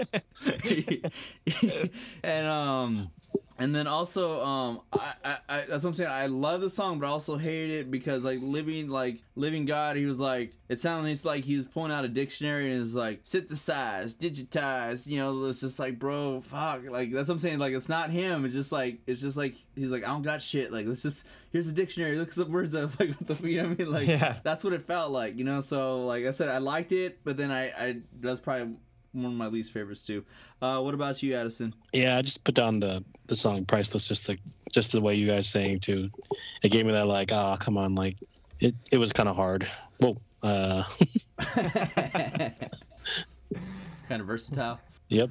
like and then also, I that's what I'm saying. I love the song, but I also hate it because like Living God, he was like, it sounded like he was pulling out a dictionary and it was like synthesize, digitize. You know, it's just like, bro, fuck. Like that's what I'm saying. Like it's not him. It's just like he's like, I don't got shit. Like here's a dictionary. Look up words of like what the, you know what I mean? Like that's what it felt like. You know, so like I said, I liked it, but then I that's probably one of my least favorites too. What about you, Addison? Yeah, I just put down the song Priceless, just the way you guys saying too. It gave me that like, oh come on, like it was kind of hard. Whoa. Kind of versatile. Yep.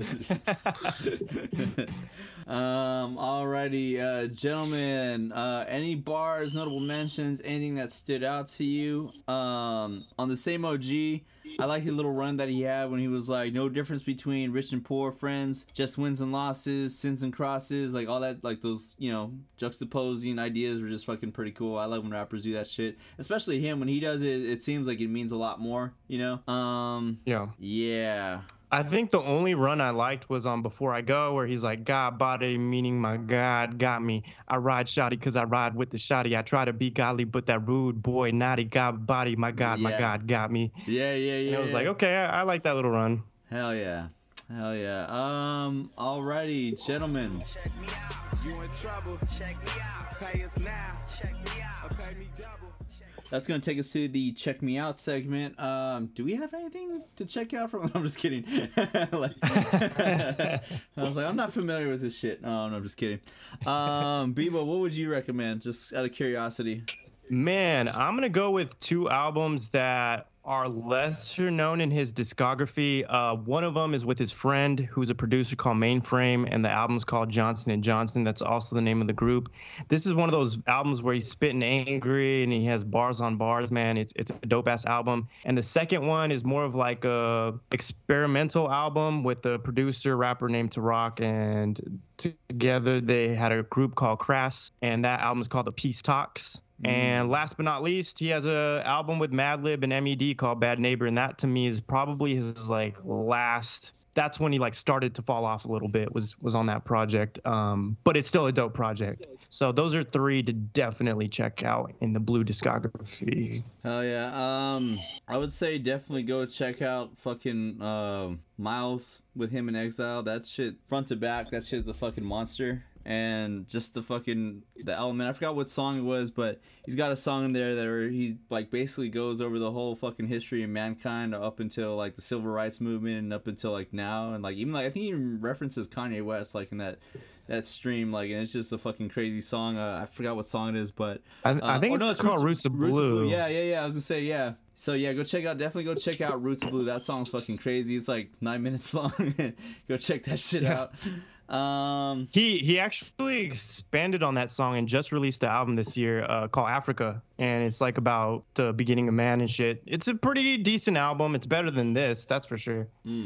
Alrighty, gentlemen, any bars, notable mentions, anything that stood out to you? On the Same OG, I like the little run that he had when he was like, no difference between rich and poor friends, just wins and losses, sins and crosses, like all that, like those, you know, juxtaposing ideas were just fucking pretty cool. I love when rappers do that shit, especially him. When he does it, it seems like it means a lot more, you know? Yeah. I think the only run I liked was on Before I Go, where he's like, God body, meaning my God got me. I ride shoddy because I ride with the shoddy. I try to be godly, but that rude boy, naughty God body, my God got me. Yeah. And it was like, okay, I like that little run. Hell yeah. Alrighty, gentlemen. Check me out. You in trouble? Check me out. Pay us now. Check me out. Or pay me double. That's gonna take us to the check me out segment. Do we have anything to check out from? I'm just kidding. I was like, I'm not familiar with this shit. No, I'm just kidding. Bebo, what would you recommend? Just out of curiosity. Man, I'm gonna go with 2 albums that are lesser known in his discography. One of them is with his friend, who's a producer called Mainframe, and the album's called Johnson & Johnson. That's also the name of the group. This is one of those albums where he's spitting angry and he has bars on bars, man. It's a dope-ass album. And the second one is more of like a experimental album with a producer, rapper named Tarak, and together they had a group called Crass, and that album is called The Peace Talks. And last but not least, he has an album with Madlib and MED called Bad Neighbor, and that to me is probably his like last. That's when he like started to fall off a little bit. Was on that project, but it's still a dope project. So those are 3 to definitely check out in the Blue discography. Hell yeah. I would say definitely go check out fucking Miles with him in Exile. That shit front to back. That shit's a fucking monster. And just the element, I forgot what song it was, but he's got a song in there that where he like basically goes over the whole fucking history of mankind up until like the civil rights movement and up until like now, and like even like I think he even references Kanye West like in that stream, like, and it's just a fucking crazy song. I forgot what song it is, but I think it's called Roots of Blue. Yeah. I was gonna say yeah. So yeah, definitely go check out Roots of Blue. That song's fucking crazy. It's like 9 minutes long. Go check that shit out. He actually expanded on that song and just released the album this year called Africa, and it's like about the beginning of man and shit. It's a pretty decent album. It's better than this, that's for sure.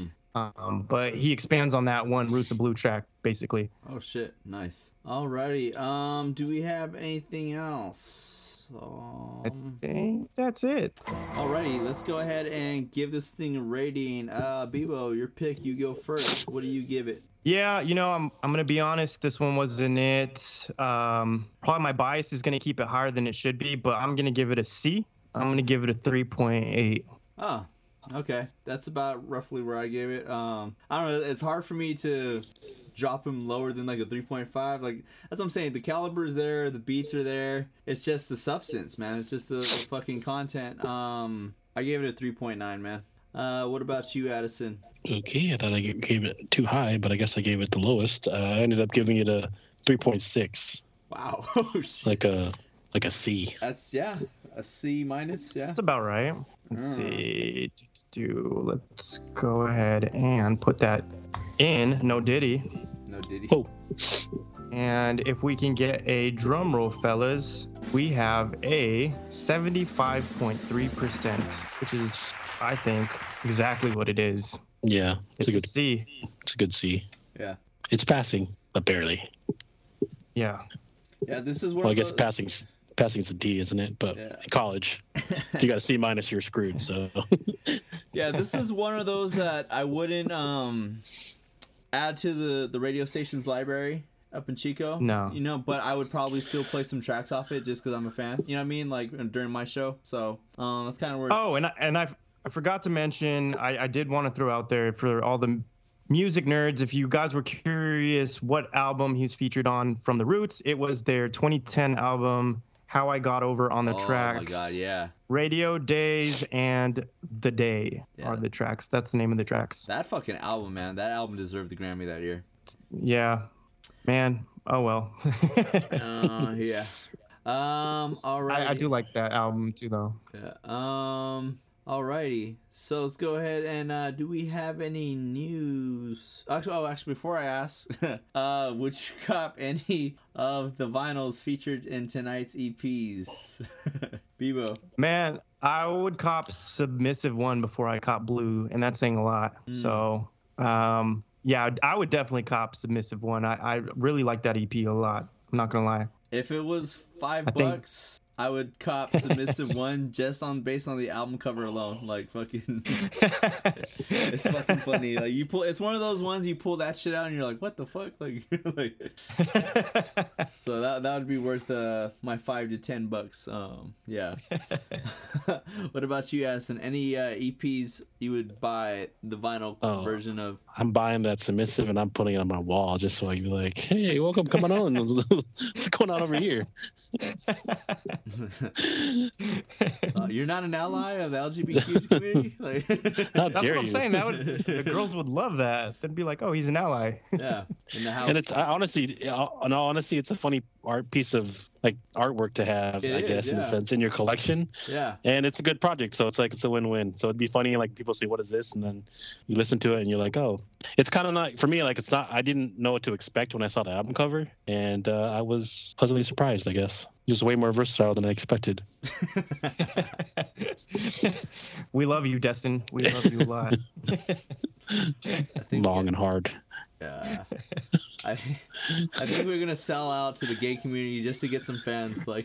But he expands on that one Roots of Blue track basically. Oh shit, nice. Alrighty, do we have anything else? I think that's it. Alrighty, let's go ahead and give this thing a rating. Bebo, your pick, you go first. What do you give it? Yeah, I'm gonna be honest. This one wasn't it. Probably my bias is gonna keep it higher than it should be, but I'm gonna give it a C. I'm gonna give it a 3.8. Oh, okay. That's about roughly where I gave it. I don't know. It's hard for me to drop him lower than like a 3.5. Like that's what I'm saying. The caliber is there. The beats are there. It's just the substance, man. It's just the fucking content. I gave it a 3.9, man. What about you, Addison? Okay, I thought I gave it too high, but I guess I gave it the lowest. I ended up giving it a 3.6. Wow. like a C. That's a C minus. Yeah, that's about right. Let's see. Let's go ahead and put that in. No Diddy. Oh. And if we can get a drum roll, fellas, we have a 75.3%, which is, I think, exactly what it is. Yeah, it's a good C. It's a good C. Yeah, it's passing, but barely. Yeah. Yeah, this is one. Well, I guess passing's a D, isn't it? But in college, if you got a C minus, you're screwed. So. Yeah, this is one of those that I wouldn't add to the radio station's library up in Chico. No. But I would probably still play some tracks off it just because I'm a fan. You know what I mean? Like during my show. So that's kind of where. Oh, and I forgot to mention, I did want to throw out there for all the music nerds, if you guys were curious what album he's featured on from The Roots, it was their 2010 album, How I Got Over on the Tracks. Oh my God, yeah. Radio Days and The Day are the tracks. That's the name of the tracks. That fucking album, man. That album deserved the Grammy that year. Yeah. Man. Oh, well. Yeah. All right. I do like that album, too, though. Yeah. Alrighty. So let's go ahead and do we have any news? Actually, before I ask, would you cop any of the vinyls featured in tonight's EPs? Bebo. Man, I would cop Submissive One before I cop Blue, and that's saying a lot. So, yeah, I would definitely cop Submissive One. I really like that EP a lot. I'm not gonna lie. If it was $5, I would cop Submissive 1 just based on the album cover alone. Like fucking, it's fucking funny. Like it's one of those ones you pull that shit out and you're like, what the fuck? Like, so that would be worth my $5 to $10. Yeah. What about you, Addison? Any EPs you would buy the vinyl version of? I'm buying that Submissive and I'm putting it on my wall just so I can be like, hey, welcome, come on. What's going on over here? You're not an ally of the LGBT community? Like, how That's dare what I'm you? saying. The girls would love that. They'd be like, oh, he's an ally. Yeah, in the house. And it's honestly, in all honesty, it's a funny art piece of like artwork to have, I guess, in a sense, in your collection. Yeah. And it's a good project, so it's like it's a win-win. So it'd be funny, like people say, "What is this?" And then you listen to it, and you're like, "Oh, it's kind of not for me." Like it's not. I didn't know what to expect when I saw the album cover, and I was pleasantly surprised. I guess it was way more versatile than I expected. We love you, Destin. We love you a lot. Long and hard. Yeah. I think we're gonna sell out to the gay community just to get some fans. Like,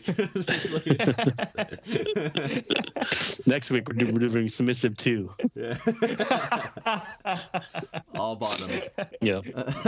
Next week we're doing Submissive 2. Yeah. All bottom. Yeah.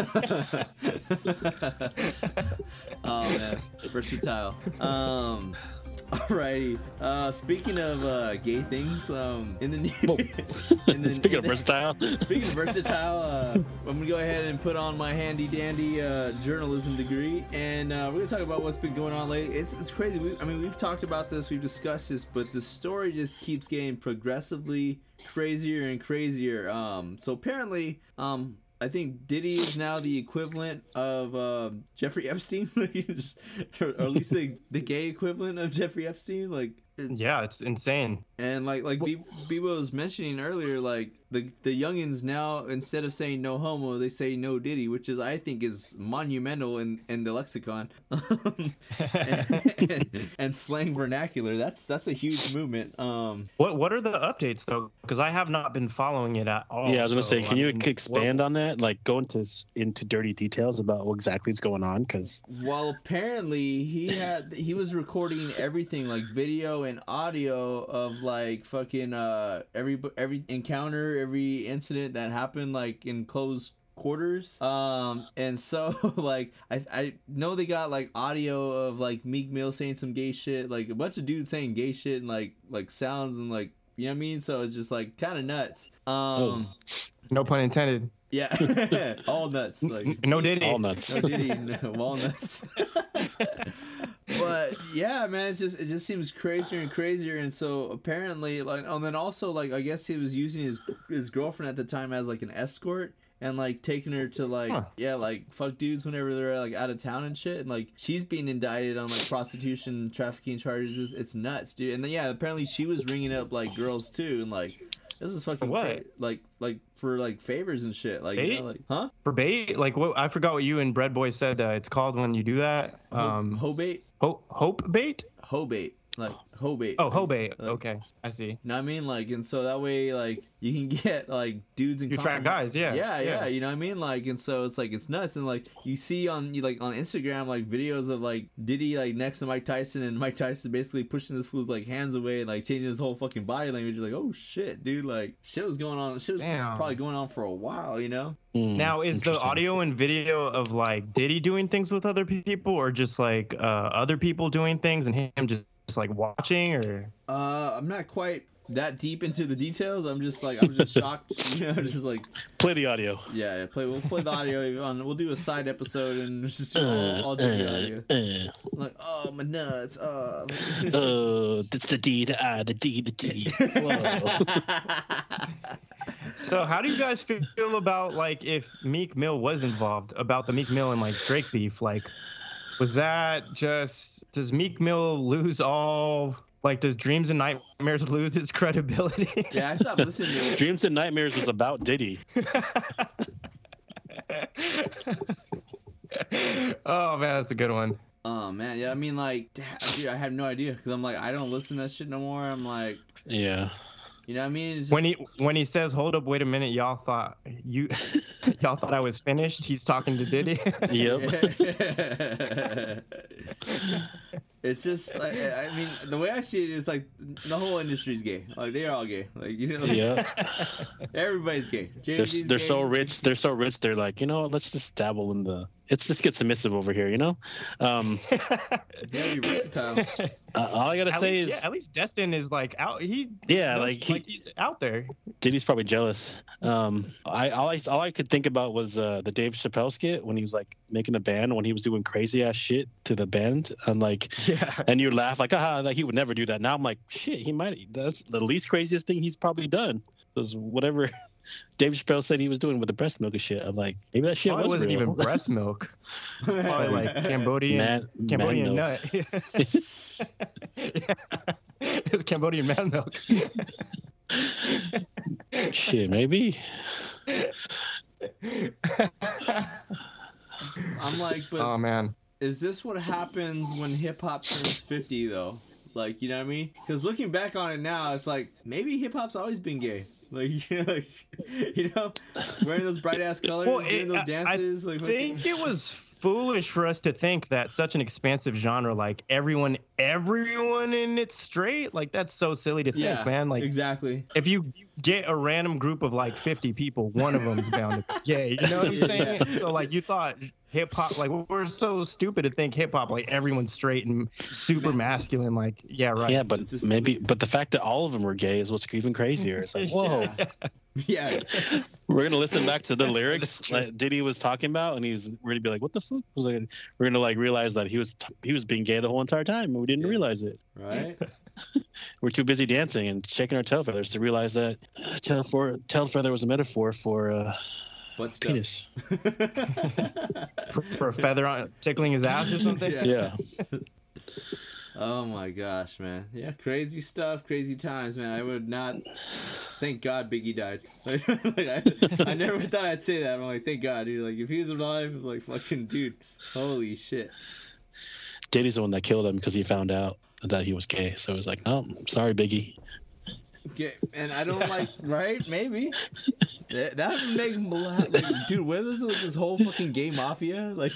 Oh man, versatile. Alrighty. Speaking of gay things, in the new Speaking of versatile. Speaking of versatile, I'm gonna go ahead and put on my handy dandy journalism degree, and we're gonna talk about what's been going on lately. It's crazy. We've talked about this, we've discussed this, but the story just keeps getting progressively crazier and crazier. So apparently, I think Diddy is now the equivalent of Jeffrey Epstein, or at least the gay equivalent of Jeffrey Epstein. Like, yeah, it's insane. And like Bebo was mentioning earlier, like the youngins now, instead of saying no homo, they say no Diddy, which is, I think, is monumental in the lexicon and slang vernacular. That's a huge movement. What are the updates though? Because I have not been following it at all. Yeah, I was gonna say, can you expand on that? Like, go into dirty details about what exactly is going on? Because apparently he was recording everything, like video and audio of like fucking every encounter, every incident that happened like in closed quarters. And so like I know they got like audio of like Meek Mill saying some gay shit, like a bunch of dudes saying gay shit and like sounds and like, you know what I mean? So it's just like kind of nuts. No pun intended. Yeah. All nuts. Like no Diddy. All nuts. No Diddy. No walnuts. But yeah, man, it just seems crazier and crazier. And so apparently, like, and then also, like, I guess he was using his girlfriend at the time as like an escort, and like taking her to like like fuck dudes whenever they're like out of town and shit. And like she's being indicted on like prostitution, trafficking charges. It's nuts, dude. And then apparently she was ringing up like girls too, and like this is fucking what? Like for like favors and shit. Like, you know, like, huh? For bait? Like, what? I forgot what you and Bread Boy said. It's called when you do that. Hoe bait. Hope bait. Hoe bait. Like hoe bait. Oh, hoe bait. Okay, I see. You know what I mean? Like, and so that way, like, you can get like dudes and you track guys, yeah. You know what I mean? Like, and so it's like it's nuts, and like you see on Instagram like videos of like Diddy like next to Mike Tyson, and Mike Tyson basically pushing this fool's like hands away and like changing his whole fucking body language. You're like, oh shit, dude, like shit was going on. Shit was probably going on for a while, you know. Now, is the audio and video of like Diddy doing things with other people, or just like other people doing things and him just like watching? Or I'm not quite that deep into the details. I'm just shocked, you know, just like play the audio. We'll play the audio on. We'll do a side episode and just do all the audio. Like, oh my nuts, that's the D, the I, the D, the D. So how do you guys feel about like if Meek Mill was involved, about the Meek Mill and like Drake beef? Like, was that just, does Meek Mill lose all, like, does Dreams and Nightmares lose its credibility? Yeah, I stopped listening to it. Dreams and Nightmares was about Diddy. Oh man, that's a good one. Oh man, yeah, I mean, like, dude, I have no idea, because I'm like, I don't listen to that shit no more. I'm like, yeah. You know what I mean? It's just... When he says, "Hold up, wait a minute," y'all thought I was finished. He's talking to Diddy. Yep. It's just, I mean, the way I see it is like the whole industry's gay. Like they're all gay. Like everybody's gay. They're gay. so rich. They're so rich. They're like, let's just dabble in the. Let's just get submissive over here, Yeah, be versatile. All I gotta say is, at least Destin is like out. He's out there. Diddy's probably jealous. All I could think about was the Dave Chappelle skit when he was like making the band, when he was doing crazy ass shit to the band, and like, and you laugh like, like he would never do that. Now I'm like, shit, he might. That's the least craziest thing he's probably done. Was whatever Dave Chappelle said he was doing with the breast milk and shit. I'm like, maybe that shit wasn't real. Even breast milk. Probably like Cambodian nut. It's Cambodian man milk. Shit, maybe. I'm like, but oh man, is this what happens when hip hop turns 50 though? Like, you know what I mean? Because looking back on it now, it's like maybe hip hop's always been gay. Like, wearing those bright ass colors, doing those dances. I think it was foolish for us to think that such an expansive genre, like everyone in it straight, like that's so silly to think, man. Like exactly. If you get a random group of like 50 people, one of them's bound to be gay. You know what I'm saying? So like you thought hip hop, like we're so stupid to think hip hop, like everyone's straight and super masculine. Like yeah, right. Yeah, but but the fact that all of them were gay is what's even crazier. It's like whoa. Yeah. We're gonna listen back to the lyrics like Diddy was talking about, and we're gonna be like, "What the fuck?" We're gonna like realize that he was being gay the whole entire time, and we didn't realize it. Right. We're too busy dancing and shaking our tail feathers to realize that tail feather was a metaphor for penis. for a feather tickling his ass or something. Yeah. Oh my gosh, man. Yeah, crazy stuff, crazy times, man. I would not. Thank God Biggie died. I never thought I'd say that. I'm like, thank God, dude. Like, if he was alive, like, fucking dude, holy shit. Diddy's the one that killed him because he found out that he was gay. So it was like, oh, sorry, Biggie. Okay, and I don't like, right? Maybe that would make him like, dude. Where is this whole fucking gay mafia? Like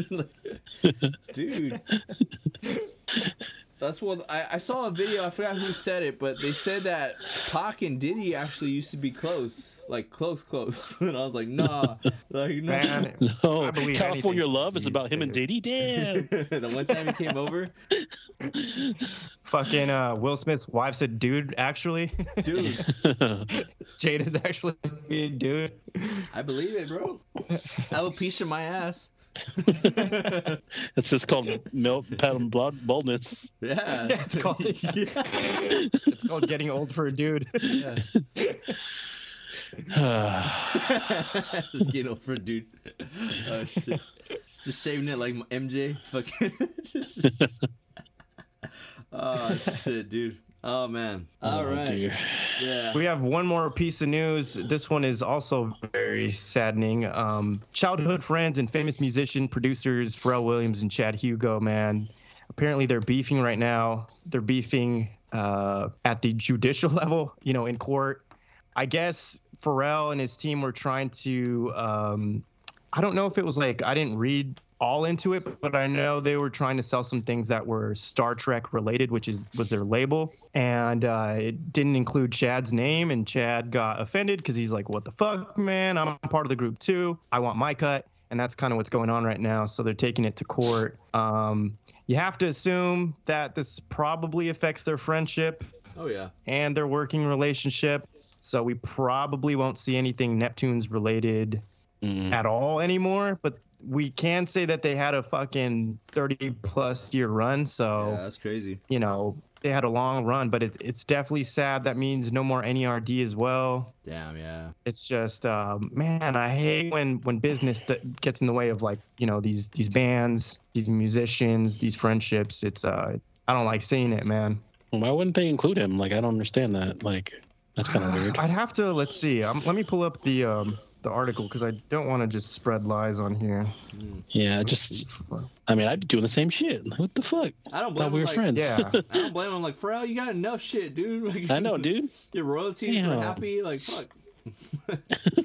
dude. That's what I saw a video. I forgot who said it, but they said that Pac and Diddy actually used to be close, like close, and I was like, nah, like no. Man, no. California Love is about him and Diddy. Damn. The one time he came over. Fucking Will Smith's wife said, "Dude, actually, dude, Jada's actually a dude." I believe it, bro. Alopecia my ass. It's just called milk pattern boldness. Yeah, it's called getting old for a dude. Yeah. Just getting old for a dude. Oh shit! Just saving it like MJ. Fucking. just. Oh shit, dude. Oh man. All right. Dear. Yeah. We have one more piece of news. This one is also very saddening. Childhood friends and famous musician producers Pharrell Williams and Chad Hugo, man. Apparently they're beefing right now. They're beefing at the judicial level, in court. I guess Pharrell and his team were trying to I don't know if it was like, I didn't read all into it, but I know they were trying to sell some things that were Star Trek related, was their label, and it didn't include Chad's name, and Chad got offended because he's like, what the fuck, man, I'm part of the group too, I want my cut. And that's kind of what's going on right now. So they're taking it to court. You have to assume that this probably affects their friendship. Oh yeah. And their working relationship. So we probably won't see anything Neptunes related at all anymore, but we can say that they had a fucking 30+ year run. So yeah, that's crazy. They had a long run, but it's definitely sad. That means no more NERD as well. Damn, yeah. It's just, man, I hate when business gets in the way of these bands, these musicians, these friendships. It's I don't like seeing it, man. Why wouldn't they include him? Like, I don't understand that. Like, that's kind of weird. I'd have to, let's see. Let me pull up the article because I don't want to just spread lies on here. Yeah, I mean, I'd be doing the same shit. What the fuck? I don't blame him. We were friends. Yeah. I don't blame him. Like, Pharrell, you got enough shit, dude. Like, I know, dude. Your royalties are happy. Like, fuck.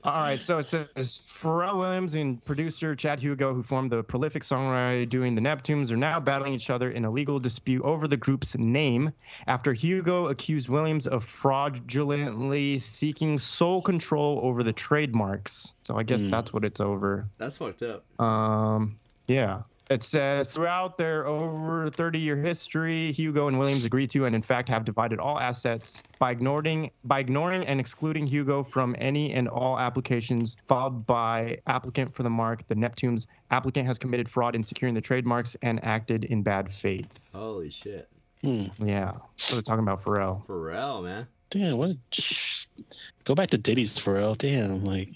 All right, so it says Pharrell Williams and producer Chad Hugo, who formed the prolific songwriter doing the Neptunes, are now battling each other in a legal dispute over the group's name after Hugo accused Williams of fraudulently seeking sole control over the trademarks. So I guess that's what it's over. That's fucked up. Yeah. It says throughout their over 30-year history, Hugo and Williams agreed to and in fact have divided all assets by ignoring and excluding Hugo from any and all applications filed by applicant for the mark. The Neptunes applicant has committed fraud in securing the trademarks and acted in bad faith. Holy shit. Yeah. So they're talking about Pharrell. Pharrell, man. Damn, what? Go back to Diddy's Pharrell. Damn, like.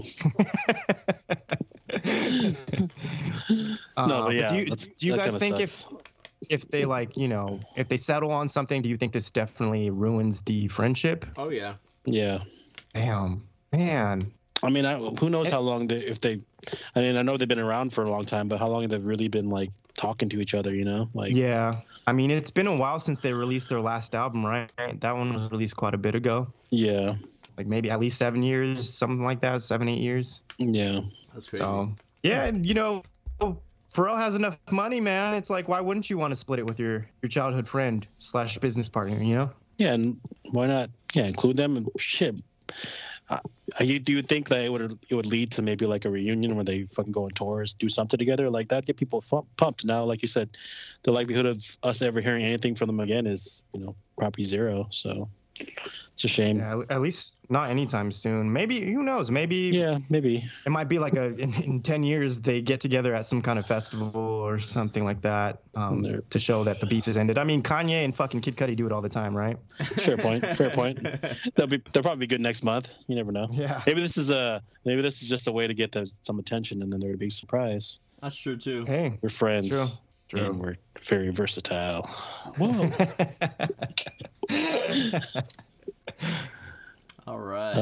No, but yeah. Do you guys think if they if they settle on something, do you think this definitely ruins the friendship? Oh yeah. Yeah. Damn, man. I mean, who knows how long I mean, I know they've been around for a long time, but how long have they really been like talking to each other? You know, like. Yeah. I mean, it's been a while since they released their last album, right? That one was released quite a bit ago. Yeah. Like maybe at least 7 years, something like that, 7-8 years. Yeah. That's crazy. So, yeah, and Pharrell has enough money, man. It's like, why wouldn't you want to split it with your childhood friend / business partner, you know? Yeah, and why not? Yeah, include them and shit. Do you think that it would lead to maybe like a reunion where they fucking go on tours, do something together like that, get people pumped? Now, like you said, the likelihood of us ever hearing anything from them again is, probably zero. So it's a shame. Yeah, at least not anytime soon. Maybe, who knows? Maybe. Yeah, maybe. It might be like in 10 years they get together at some kind of festival or something like that to show that the beef has ended. I mean, Kanye and fucking Kid Cudi do it all the time, right? Fair point. They'll probably be good next month. You never know. Yeah. Maybe this is just a way to get some attention, and then they're a big surprise. That's true too. Hey, We're friends. True. And we're very versatile. Whoa. All right.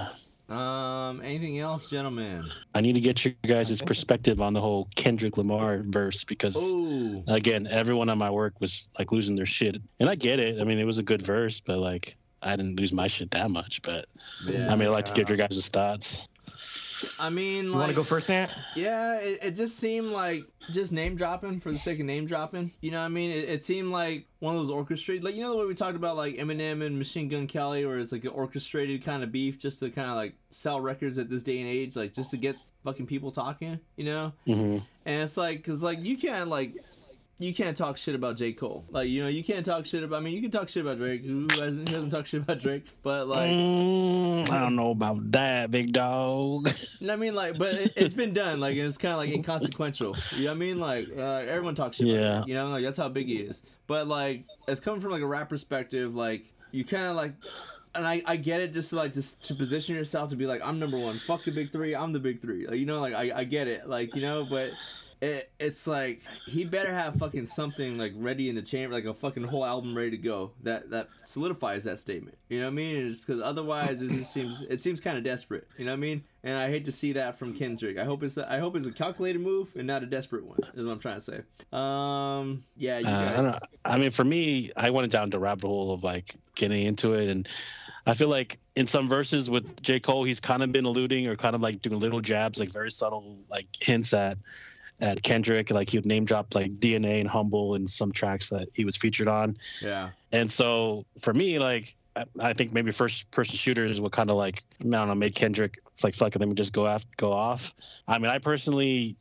Anything else, gentlemen? I need to get your guys' perspective on the whole Kendrick Lamar verse because, again, everyone on my work was like losing their shit, and I get it. I mean, it was a good verse, but like I didn't lose my shit that much. But I'd like to get your guys' thoughts. I mean, you want to go first, Ant? Yeah, it just seemed like just name dropping for the sake of name dropping. You know what I mean? It seemed like one of those orchestrated, like, the way we talked about like Eminem and Machine Gun Kelly, where it's like an orchestrated kind of beef just to kind of like sell records at this day and age, like just to get fucking people talking, Mm-hmm. And it's like, cause like you can't talk shit about J. Cole. Like, you can't talk shit about, you can talk shit about Drake. Who hasn't talked shit about Drake? But, like... I don't know about that, big dog. I mean, like, but it's been done. Like, it's kind of, like, inconsequential. You know what I mean? Like, everyone talks shit about him. Like, that's how big he is. But, like, it's coming from, like, a rap perspective. Like, you kind of, like... And I get it, just to position yourself to be like, I'm number one. Fuck the big three. I'm the big three. Like, I get it. Like, but... It's like he better have fucking something like ready in the chamber, like a fucking whole album ready to go that solidifies that statement. You know what I mean? It's because otherwise it seems kind of desperate. You know what I mean? And I hate to see that from Kendrick. I hope it's a calculated move and not a desperate one. Is what I'm trying to say. Yeah. You guys. I mean, for me, I went down the rabbit hole of like getting into it, and I feel like in some verses with J. Cole, he's kind of been alluding or kind of like doing little jabs, like very subtle, like hints at Kendrick. Like he would name drop like DNA and Humble in some tracks that he was featured on. Yeah. And so for me, like I think maybe first person shooters would kind of like, I don't know, make Kendrick like fuck it, let me just go off. I mean, I personally,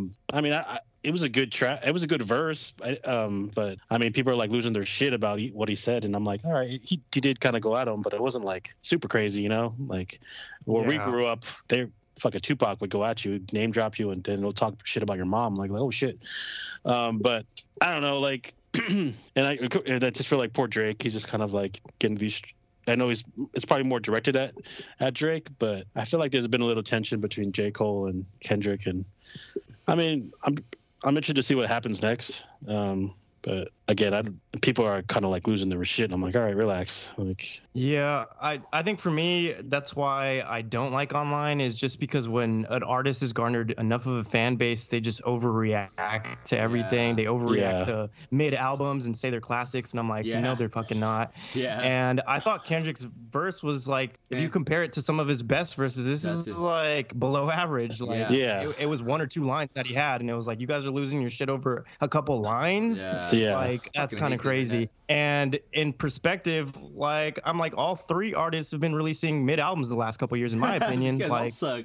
it was a good track. It was a good verse. But I mean, people are like losing their shit about what he said, and I'm like, all right, he did kind of go at him, but it wasn't like super crazy, like where we grew up. Fucking Tupac would go at you, name drop you, and then he'll talk shit about your mom. Like oh shit. But I don't know, like, and I just feel like poor Drake. He's just kind of like getting these. I know it's probably more directed at Drake, but I feel like there's been a little tension between J. Cole and Kendrick, and I mean, I'm interested to see what happens next. But again, people are kind of like losing their shit. I'm like, all right, relax. Like, yeah, I think for me, that's why I don't like online, is just because when an artist has garnered enough of a fan base, they just overreact to everything. Yeah. They overreact to mid albums and say they're classics, and I'm like, no, they're fucking not. Yeah. And I thought Kendrick's verse was like, if you compare it to some of his best verses, this is like below average. Like, it was 1 or 2 lines that he had, and it was like, you guys are losing your shit over a couple lines. Yeah. Like, that's kind of crazy. And in perspective, like, I'm like, all 3 artists have been releasing mid albums the last couple of years, in my opinion. You guys like, all suck.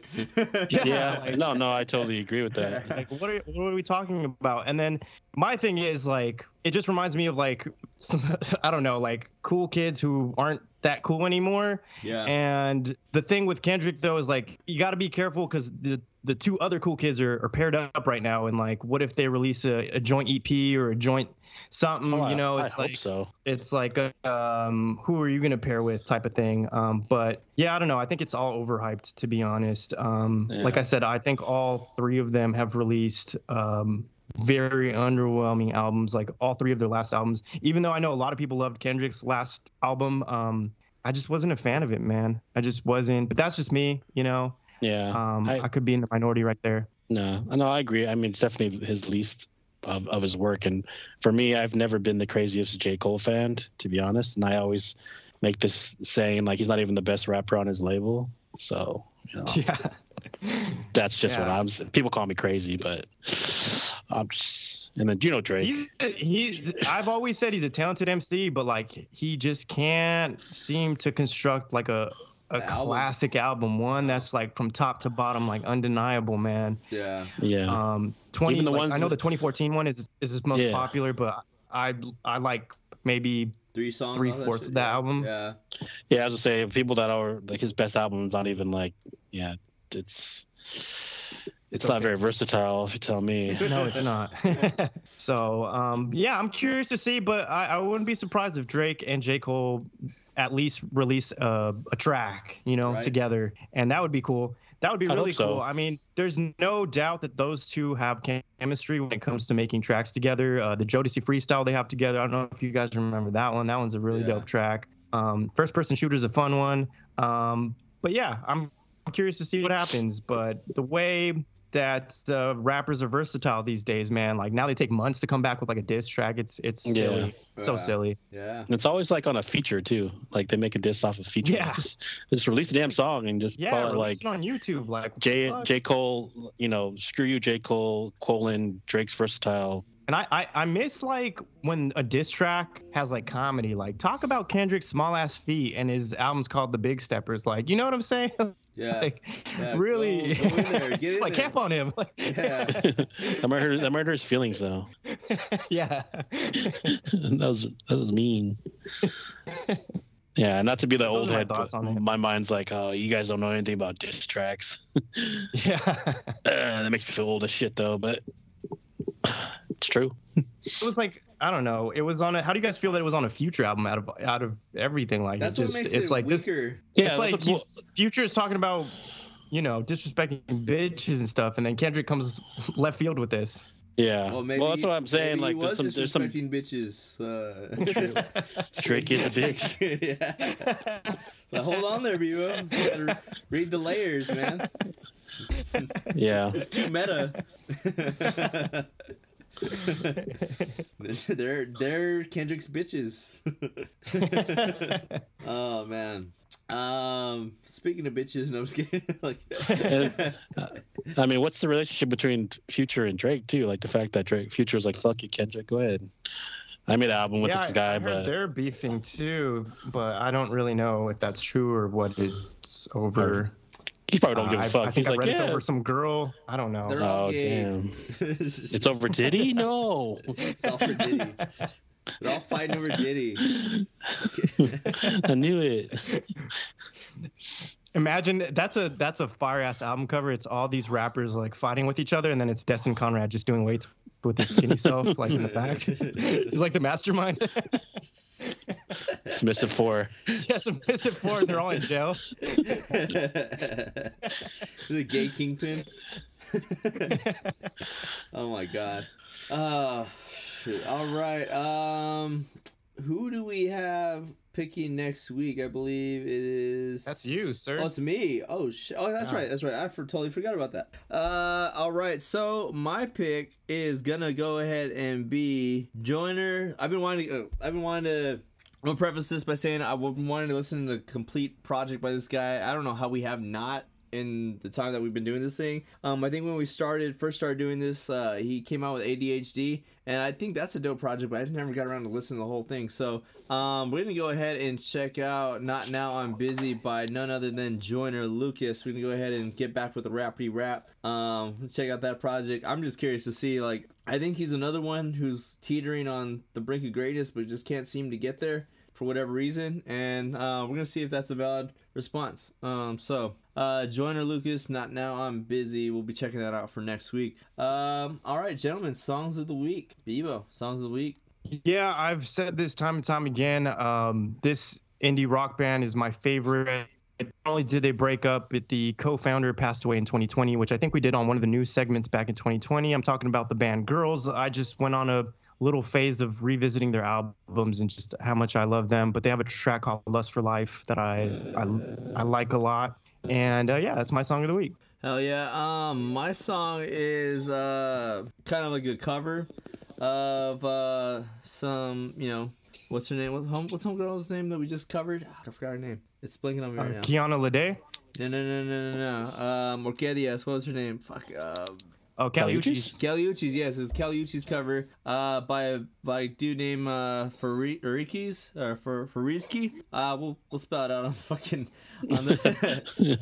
like, no, I totally agree with that. like, what are we talking about? And then my thing is, like, it just reminds me of like some, I don't know, like cool kids who aren't that cool anymore. Yeah. And the thing with Kendrick though is like, you got to be careful because the 2 other cool kids are paired up right now, and like, what if they release a joint EP or a joint something? You know, it's I like, hope so. It's like who are you gonna pair with type of thing. But yeah, I don't know, I think it's all overhyped, to be honest. Like I said, I think all 3 of them have released very underwhelming albums, like all 3 of their last albums. Even though I know a lot of people loved Kendrick's last album, I just wasn't a fan of it, man. I just wasn't. But that's just me, you know. Yeah. I could be in the minority right there. No, I agree. I mean, it's definitely his least of his work. And for me, I've never been the craziest J. Cole fan, to be honest. And I always make this saying, like, he's not even the best rapper on his label. So, you know, that's just what I'm saying. People call me crazy, but I'm just, and then, you know, Drake. I've always said he's a talented MC, but like, he just can't seem to construct like a classic album, one that's like from top to bottom, like undeniable, man. Yeah. Even the ones, I know the 2014 one is his most popular, but I like maybe 3 songs, 3/4 of that album. Yeah. Yeah, I was gonna say, people that are like his best album's not even like, it's not very versatile, if you tell me. No, it's not. So, I'm curious to see, but I wouldn't be surprised if Drake and J. Cole at least release a track, you know, together, and that would be cool. That would be really cool. I mean, there's no doubt that those 2 have chemistry when it comes to making tracks together. The Jodeci freestyle they have together, I don't know if you guys remember that one. That one's a really dope track. First Person Shooter's a fun one. But yeah, I'm curious to see what happens. But the way that rappers are versatile these days, man, like now they take months to come back with like a diss track. It's silly. So silly. Yeah. It's always like on a feature too. Like they make a diss off a feature. Yeah. Just release a damn song and just call it like on YouTube, like J. Cole, you know, screw you, J. Cole, Drake's versatile. And I miss like when a diss track has like comedy. Like talk about Kendrick's Small Ass Feet and his album's called The Big Steppers. Like, you know what I'm saying? Yeah. Like, really. Go in there. Get in like there. camp on him. Like, I might hurt his feelings though. Yeah. that was mean. Yeah, not to be the old head, but my mind's like, oh, you guys don't know anything about diss tracks. Yeah. That makes me feel old as shit though, but it's true. It was like, I don't know. It was on a. How do you guys feel that it was on a Future album out of everything? Like that's what makes it's it like weaker. This. Yeah, it's like Future is talking about, you know, disrespecting bitches and stuff, and then Kendrick comes left field with this. Yeah. Well, that's what I'm saying. Like, there's some bitches. Drake is a bitch. Yeah. Well, hold on there, Bevo. You gotta read the layers, man. Yeah. It's too meta. they're Kendrick's bitches. Oh man. Speaking of bitches, no, I'm just kidding. Like, I mean, what's the relationship between Future and Drake too? Like the fact that Future's like, fuck you, Kendrick, go ahead. I made an album with this guy, I heard but they're beefing too. But I don't really know if that's true or what it's over. He probably don't give a fuck. I think He's like, read it over some girl. I don't know. Oh damn! It's over Diddy? No. It's all for Diddy. They're all fighting over Diddy. I knew it. Imagine that's a fire ass album cover. It's all these rappers like fighting with each other, and then it's Destin Conrad just doing weights with his skinny self, like in the back. He's like the mastermind. Submissive 4. Yeah, Submissive 4. They're all in jail. The gay kingpin. Oh my god. shit. All right. Who do we have picking next week? I believe it is. That's you, sir. Oh, it's me. Oh shit. Oh, that's right. That's right. I totally forgot about that. All right. So my pick is gonna go ahead and be Joyner. I've been wanting to. I'm gonna preface this by saying I've been wanting to listen to the complete project by this guy. I don't know how we have not in the time that we've been doing this thing. I think when we first started doing this, he came out with ADHD, and I think that's a dope project, but I never got around to listening to the whole thing. So we're gonna go ahead and check out Not Now I'm Busy by none other than Joyner Lucas. We're gonna go ahead and get back with the rappity rap. Check out that project. I'm just curious to see, like, I think he's another one who's teetering on the brink of greatness but just can't seem to get there for whatever reason, and we're gonna see if that's a valid response. Joyner Lucas, Not Now I'm Busy. We'll be checking that out for next week. All right, gentlemen, songs of the week. Bebo, songs of the week. Yeah, I've said this time and time again. This indie rock band is my favorite. Not only did they break up, but the co-founder passed away in 2020, which I think we did on one of the news segments back in 2020. I'm talking about the band Girls. I just went on a little phase of revisiting their albums and just how much I love them. But they have a track called Lust for Life that I like a lot. And yeah, that's my song of the week. Hell yeah. My song is kind of like a cover of some, what's her name? What's homegirl's name that we just covered? I forgot her name. It's blinking on me right now. Kiana Lede? No. Orquídeas, what was her name? Fuck. Oh, Caliuchis. Caliuchis, yes, it's Caliuchis cover by a dude named Farikis or Farizki. We'll spell it out on fucking on the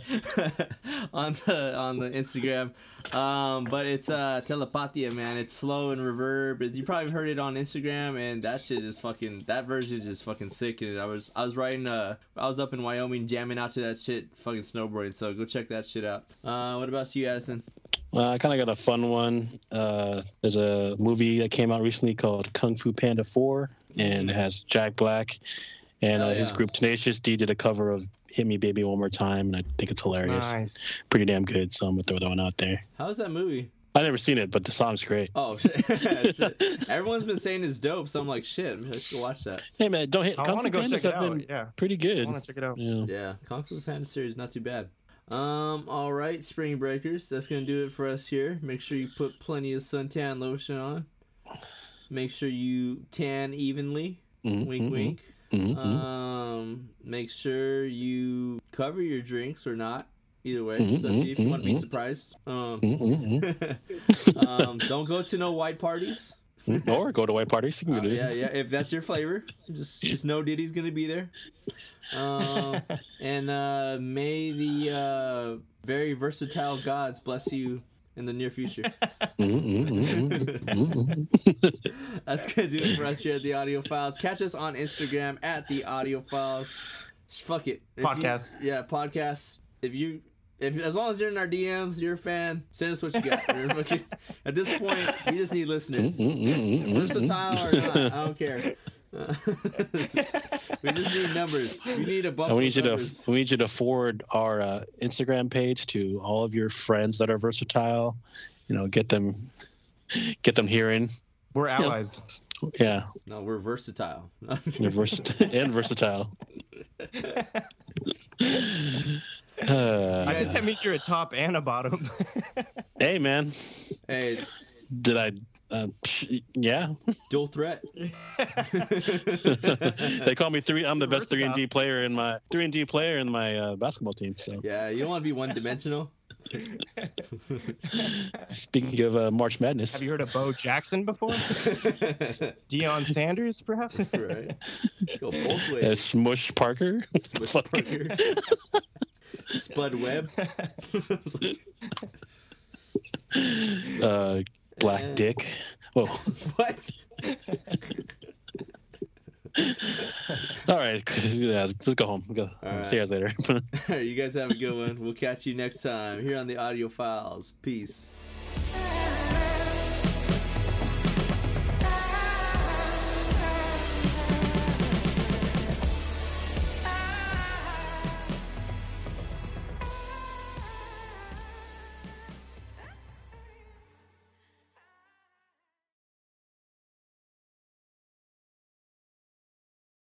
on the Instagram. But it's Telepatia, man. It's slow and reverb. You probably heard it on Instagram, and that version is just fucking sick. And I was up in Wyoming jamming out to that shit, fucking snowboarding. So go check that shit out. What about you, Addison? I kind of got a fun one. There's a movie that came out recently called Kung Fu Panda 4, and it has Jack Black, and his group Tenacious D did a cover of Hit Me Baby One More Time, and I think it's hilarious. Nice. Pretty damn good, so I'm going to throw that one out there. How's that movie? I've never seen it, but the song's great. Oh, shit. Shit. Everyone's been saying it's dope, so I'm like, shit, I should go watch that. Hey, man, don't hit. Kung Fu Pandas have been pretty good. I want to check it out. Yeah, Kung Fu Panda series, not too bad. All right, Spring Breakers, that's gonna do it for us here. Make sure you put plenty of suntan lotion on. Make sure you tan evenly. Wink, wink. Make sure you cover your drinks or not. Either way, it's up to you if you want to be surprised. Don't go to no white parties. Or go to white parties. You can do yeah. If that's your flavor, just know Diddy's gonna be there. And may the very versatile gods bless you in the near future. That's gonna do it for us here at the Audiophiles. Catch us on Instagram at the Audiophiles. Fuck it. Podcast. Podcasts. If as long as you're in our DMs, you're a fan, send us what you got. At this point, we just need listeners. Versatile or not, I don't care. We just need numbers. We need a bump. We need you to forward our Instagram page to all of your friends that are versatile. Get them hearing. We're allies. Yeah. No, we're versatile. You're versatile. I think that means you're a top and a bottom. Hey, man. Hey. Did I? Yeah. Dual threat. They call me I'm the best 3-and-D player in my basketball team. So. Yeah, you don't want to be one-dimensional. Speaking of March Madness, have you heard of Bo Jackson before? Deion Sanders, perhaps. Right. Go both ways. Smush Parker. Parker. Spud Webb. Black Dick. Whoa. What? All right. Yeah, let's go home. Go. Right. See you guys later. All right, you guys have a good one. We'll catch you next time here on the Audiophiles. Peace.